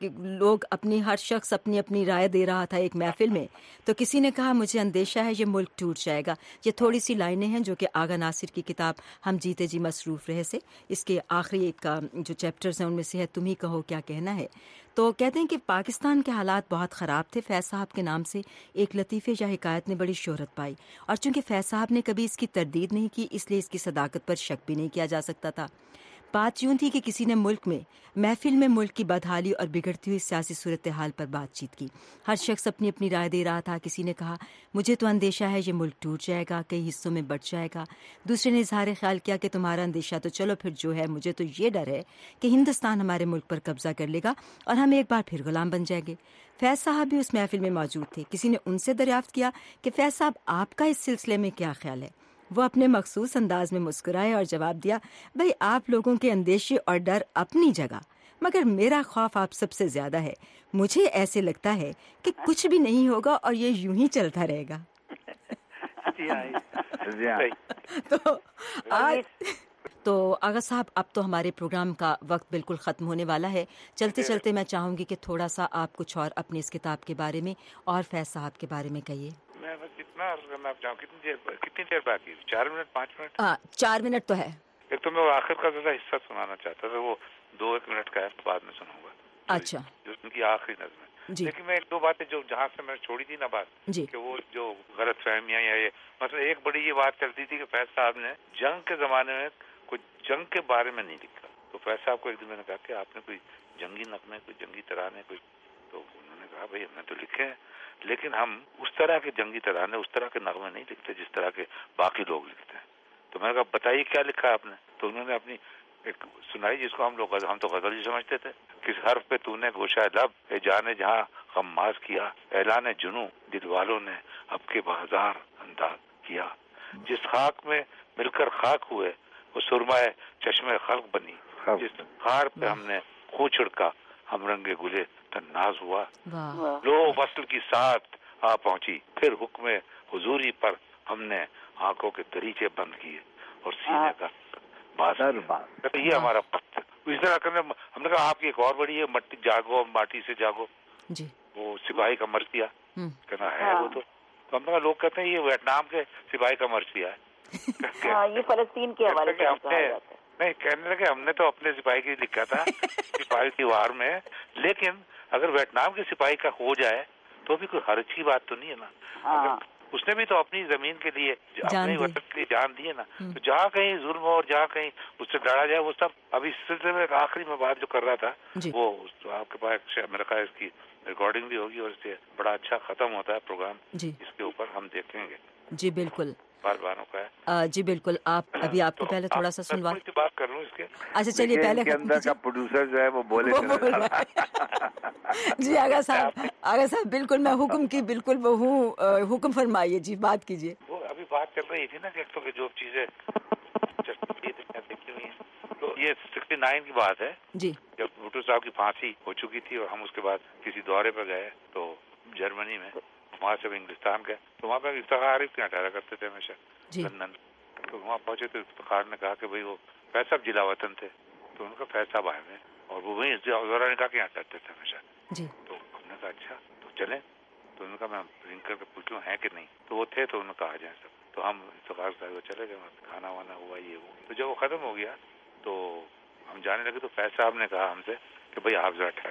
لوگ اپنی ہر شخص اپنی اپنی رائے دے رہا تھا ایک محفل میں، تو کسی نے کہا مجھے اندیشہ ہے یہ ملک ٹوٹ جائے گا۔ یہ تھوڑی سی لائنیں ہیں جو کہ آغا ناصر کی کتاب ہم جیتے جی مصروف رہے سے اس کے آخری ایک کا جو چیپٹرز ہیں ان میں سے ہے تم ہی کہو کیا کہنا ہے۔ تو کہتے ہیں کہ پاکستان کے حالات بہت خراب تھے، فیض صاحب کے نام سے ایک لطیفے یا حکایت نے بڑی شہرت پائی، اور چونکہ فیض صاحب نے کبھی اس کی تردید نہیں کی اس لیے اس کی صداقت پر شک بھی نہیں کیا جا سکتا تھا۔ بات یوں تھی کہ کسی نے ملک میں محفل میں ملک کی بدحالی اور بگڑتی ہوئی سیاسی صورتحال پر بات چیت کی، ہر شخص اپنی اپنی رائے دے رہا تھا۔ کسی نے کہا مجھے تو اندیشہ ہے یہ ملک ٹوٹ جائے گا، کئی حصوں میں بٹ جائے گا۔ دوسرے نے اظہار خیال کیا کہ تمہارا اندیشہ تو چلو پھر جو ہے، مجھے تو یہ ڈر ہے کہ ہندوستان ہمارے ملک پر قبضہ کر لے گا اور ہم ایک بار پھر غلام بن جائیں گے۔ فیض صاحب بھی اس محفل میں موجود تھے۔ کسی نے ان سے دریافت کیا کہ فیض صاحب آپ کا اس سلسلے میں کیا خیال ہے؟ وہ اپنے مخصوص انداز میں مسکرائے اور جواب دیا، بھئی آپ لوگوں کے اندیشے اور ڈر اپنی جگہ، مگر میرا خوف آپ سب سے زیادہ ہے۔ مجھے ایسے لگتا ہے کہ کچھ بھی نہیں ہوگا اور یہ یوں ہی چلتا رہے گا۔ تو آج تو آغا صاحب اب تو ہمارے پروگرام کا وقت بالکل ختم ہونے والا ہے۔ چلتے چلتے میں چاہوں گی کہ تھوڑا سا آپ کچھ اور اپنی اس کتاب کے بارے میں اور فیض صاحب کے بارے میں کہیے۔ میں بس اتنا عرض کرنا چاہوں، کتنی دیر کتنی دیر باقی؟ چار منٹ پانچ منٹ؟ ہاں چار منٹ تو ہے۔ ایک تو میں وہ آخر کا زیادہ حصہ سنانا چاہتا تھا، وہ دو ایک منٹ کا ہے، بعد میں سنوں گا۔ اچھا، جو ان کی آخری نظم ہے۔ جی۔ لیکن میں ایک دو باتیں جو جہاں سے میں چھوڑی تھی نا بات، جی، کہ وہ جو غلط فہمیاں یا یہ مثلا ایک بڑی یہ بات چلتی تھی کہ فیض صاحب نے جنگ کے زمانے میں کوئی جنگ کے بارے میں نہیں لکھا۔ تو فیض صاحب کو ایک دن میں نے کہا کہ آپ نے کوئی جنگی نغمے، کوئی جنگی ترانے، کوئی، تو انہوں نے کہا بھائی ہم نے تو لکھے ہیں، لیکن ہم اس طرح کے جنگی ترانے، اس طرح کے نغمے نہیں لکھتے جس طرح کے باقی لوگ لکھتے ہیں۔ تو میں نے کہا بتائیے کیا لکھا ہے آپ نے؟ تو انہوں نے اپنی ایک سنائی جس کو ہم لوگ ہم تو غزل ہی سمجھتے تھے۔ کس حرف پہ تو نے گوشہ لب اے جانے جہاں غماز کیا، اعلان جنوں دل والوں نے اب کے بازار انداز کیا، جس خاک میں مل کر خاک ہوئے وہ سرمائے چشمے خلق بنی، جس خار پہ ہم نے خوں چھڑکا ہم رنگے گلے تناز ہوا، لو وصل کی ساتھ آ پہنچی پھر حکم حضوری پر ہم نے آنکھوں کے دریچے بند کیے اور سینے کا بازار۔ یہ ہمارا وقت ہے۔ اس طرح کرنے ہم نے کہا آپ کی ایک اور بڑی ہے، مٹی جاگو ماٹی سے جاگو، جی، وہ سپاہی کا مرثیہ کہنا ہے وہ تو ہم نے کہا لوگ کہتے ہیں یہ ویتنام کے سپاہی کا مرثیہ ہے، یہ فلسطین کے حوالے سے نہیں، کہنے لگے ہم نے تو اپنے سپاہی کی لکھا تھا سپاہی کی وار میں، لیکن اگر ویتنام کے سپاہی کا ہو جائے تو بھی کوئی حرج کی بات تو نہیں ہے نا، اس نے بھی تو اپنی زمین کے لیے اپنے وطن کے لیے جان دی ہے نا۔ تو جہاں کہیں ظلم ہو اور جہاں کہیں اس سے ڈرا جائے وہ سب، ابھی اس سلسلے میں آخری میں بات جو کر رہا تھا وہ آپ کے پاس میرا خیال اس کی ریکارڈنگ بھی ہوگی اور اس سے بڑا اچھا ختم ہوتا ہے پروگرام، اس کے اوپر ہم دیکھیں گے۔ جی بالکل، باربانوں کا ہے۔ جی بالکل، آپ ابھی آپ کو پہلے تھوڑا سا سنوا بات کر لوں اس کے۔ اچھا چلیے پہلے کے اندر کا پروڈیوسر جو ہے وہ بولے جی آغا صاحب، آغا صاحب بالکل میں حکم کی بالکل وہ ہوں، حکم فرمائیے جی، بات کیجیے۔ وہ ابھی بات چل رہی تھی نا کہ تو جو چیزیں دیکھی ہوئی ہیں، تو یہ سکسٹی نائن کی بات ہے جی، جب بھٹو صاحب کی پھانسی ہو چکی تھی اور ہم اس کے بعد کسی دورے پر گئے تو جرمنی میں، وہاں سے انگلستان گئے تو وہاں پہ افتخار عارف کے یہاں ٹھہرا کرتے تھے ہمیشہ لندن۔ تو وہاں پہنچے تو افتخار نے کہا کہ بھائی وہ فیض صاحب جلا وطن تھے، تو ان کا فیض صاحب آئے ہوئے اور وہ وہیں زورا نکاح کے یہاں ٹھہرتے تھے ہمیشہ جی۔ تو ہم نے کہا اچھا تو چلیں، تو انہوں نے کہا میں رنگ کر کے پوچھ لوں ہیں کہ نہیں، تو وہ تھے تو انہوں نے کہا آ جائیں سب، تو ہم افتخار صاحب کو چلے گئے، کھانا وانا ہوا یہ وہ، تو جب وہ ختم ہو گیا تو ہم جانے لگے تو فیض صاحب نے کہا ہم سے کہ بھائی آپ ذرا ٹھہر گئے،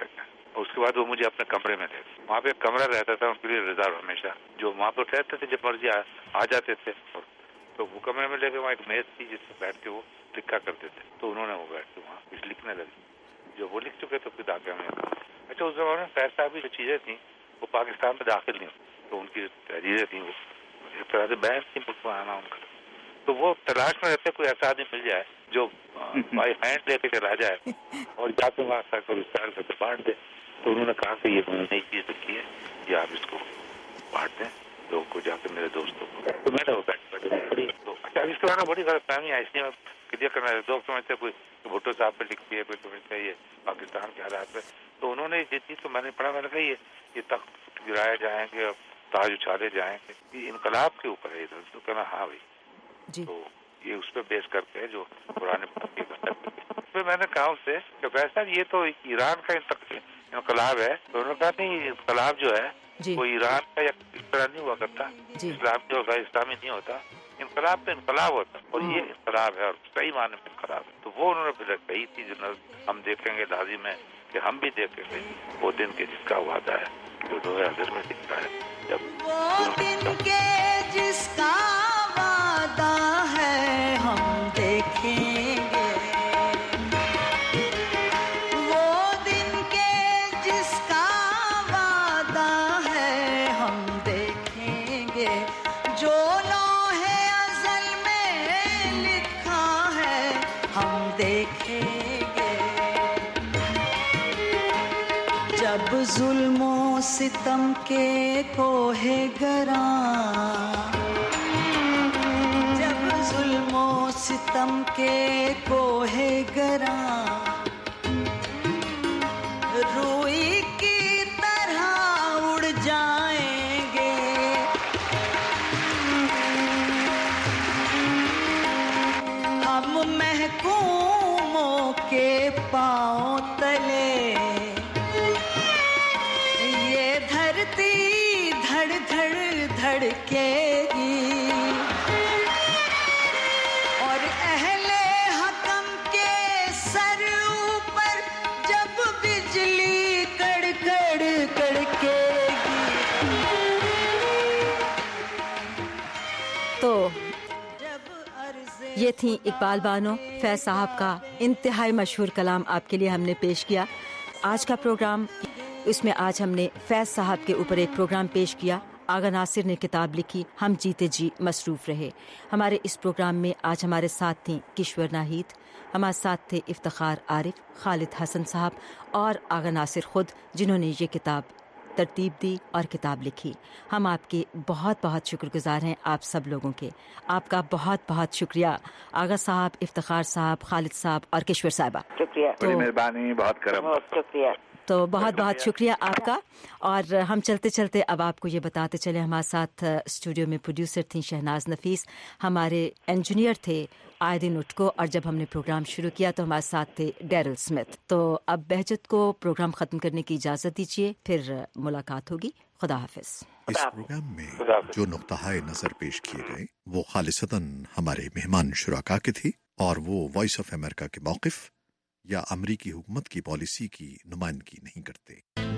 اور اس کے بعد وہ مجھے اپنے کمرے میں لے گئے. وہاں پہ ایک کمرہ رہتا تھا ان کے لیے ریزرو ہمیشہ, جو وہاں پہ ٹھہرتے تھے جب مرضی آ جاتے تھے. تو وہ کمرے میں لے کے وہاں ایک میز تھی جس پہ بیٹھ کے وہ لکھا کرتے تھے. تو انہوں نے وہ بیٹھ کے وہاں کچھ لکھنے لگے. جو وہ لکھ چکے تو پھر آ کے ہمیں. اچھا اس زمانے میں فیض صاحب کی جو چیزیں تھیں وہ پاکستان میں داخل نہیں ہوئی, تو ان کی تحریریں تھیں وہ ایک طرح سے بحث تھی ملک میں آنا ان کا. تو وہ تلاش میں رہتے کوئی ایسا آدمی مل جائے جو بائی ہینڈ لے کے چلا جائے اور جا کے وہاں کر اسٹائل کر کے بانٹ دے. تو انہوں نے کہا کہ یہ نئی چیز لکھی ہے, یہ آپ اس کو بانٹ دیں لوگوں کو جا کے, میرے دوستوں کو. تو میں نے وہ بیٹھ پڑی. تو اچھا اس کے بعد بڑی غلط فہمی ہے, اس لیے میں کلیئر کرنا ہے. لوگ سمجھتے کوئی بھٹو صاحب پہ لکھتی ہے, کوئی سمجھتا ہے یہ پاکستان کے حالات پہ. تو انہوں نے یہ چیز تو میں نے پڑھا, میں نے کہا یہ یہ تخت گرائے جائیں گے, تاج اچھالے جائیں گے, یہ انقلاب کے اوپر ہے. تو کہنا ہاں بھائی جی, تو یہ اس پہ بیس کرتے ہیں جو پرانے پھر میں نے کہا اس سے کہ ویسا یہ تو ایران کا انقلاب ہے. تو انہوں نے کہا نہیں, انقلاب جو ہے جی. وہ ایران کا اس طرح نہیں ہوا کرتا جی. اسلام جو ہوگا اسلامی نہیں ہوتا. انقلاب تو انقلاب ہوتا اور یہ انقلاب ہے اور صحیح معنی میں انقلاب ہے. تو وہ انہوں نے پھر کہی تھی جو ہم دیکھیں گے لازم ہے کہ ہم بھی دیکھیں گے وہ دن کے جس کا وعدہ ہے جو دو ہزار میں دکھتا ہے, جب وہ دن کے جس کا وعدہ ہے ہم دیکھیں گے, وہ دن کے جس کا وعدہ ہے ہم دیکھیں گے, جو لوح ازل میں لکھا ہے ہم دیکھیں گے. جب ظلم و ستم کے کوہ گراں, جب ظلم و ستم کے کوہ گراں روئی کی طرح اڑ جائیں گے, ہم محکوموں کے پاؤں تلے یہ دھرتی دھڑ دھڑ دھڑکے گی, اور اہل حکم کے سر اوپر جب بجلی کڑ کڑ کڑکے گی. تو یہ تھیں اقبال بانو, فیض صاحب کا انتہائی مشہور کلام آپ کے لیے ہم نے پیش کیا. آج کا پروگرام, اس میں آج ہم نے فیض صاحب کے اوپر ایک پروگرام پیش کیا. آغا ناصر نے کتاب لکھی ہم جیتے جی مصروف رہے. ہمارے اس پروگرام میں آج ہمارے ساتھ تھیں کشور ناہید, ہمارے ساتھ تھے افتخار عارف, خالد حسن صاحب اور آغا ناصر خود, جنہوں نے یہ کتاب ترتیب دی اور کتاب لکھی. ہم آپ کے بہت بہت شکر گزار ہیں, آپ سب لوگوں کے. آپ کا بہت بہت شکریہ آغا صاحب, افتخار صاحب, خالد صاحب اور کشور صاحبہ. شکریہ, بڑی مہربانی, بہت کرم, بہت شکریہ. تو بہت بہت شکریہ آپ کا. اور ہم چلتے چلتے اب آپ کو یہ بتاتے چلے, ہمارے ساتھ اسٹوڈیو میں پروڈیوسر تھیں شہناز نفیس, ہمارے انجینئر تھے آئدن اٹکو, اور جب ہم نے پروگرام شروع کیا تو ہمارے ساتھ تھے ڈیرل اسمتھ. تو اب بہجت کو پروگرام ختم کرنے کی اجازت دیجیے, پھر ملاقات ہوگی. خدا حافظ. اس پروگرام میں جو نقطۂ نظر پیش کیے گئے وہ خالصتاً ہمارے مہمان شرکا کے تھے, اور وہ وائس آف امریکہ کے موقف یا امریکی حکومت کی پالیسی کی نمائندگی نہیں کرتے.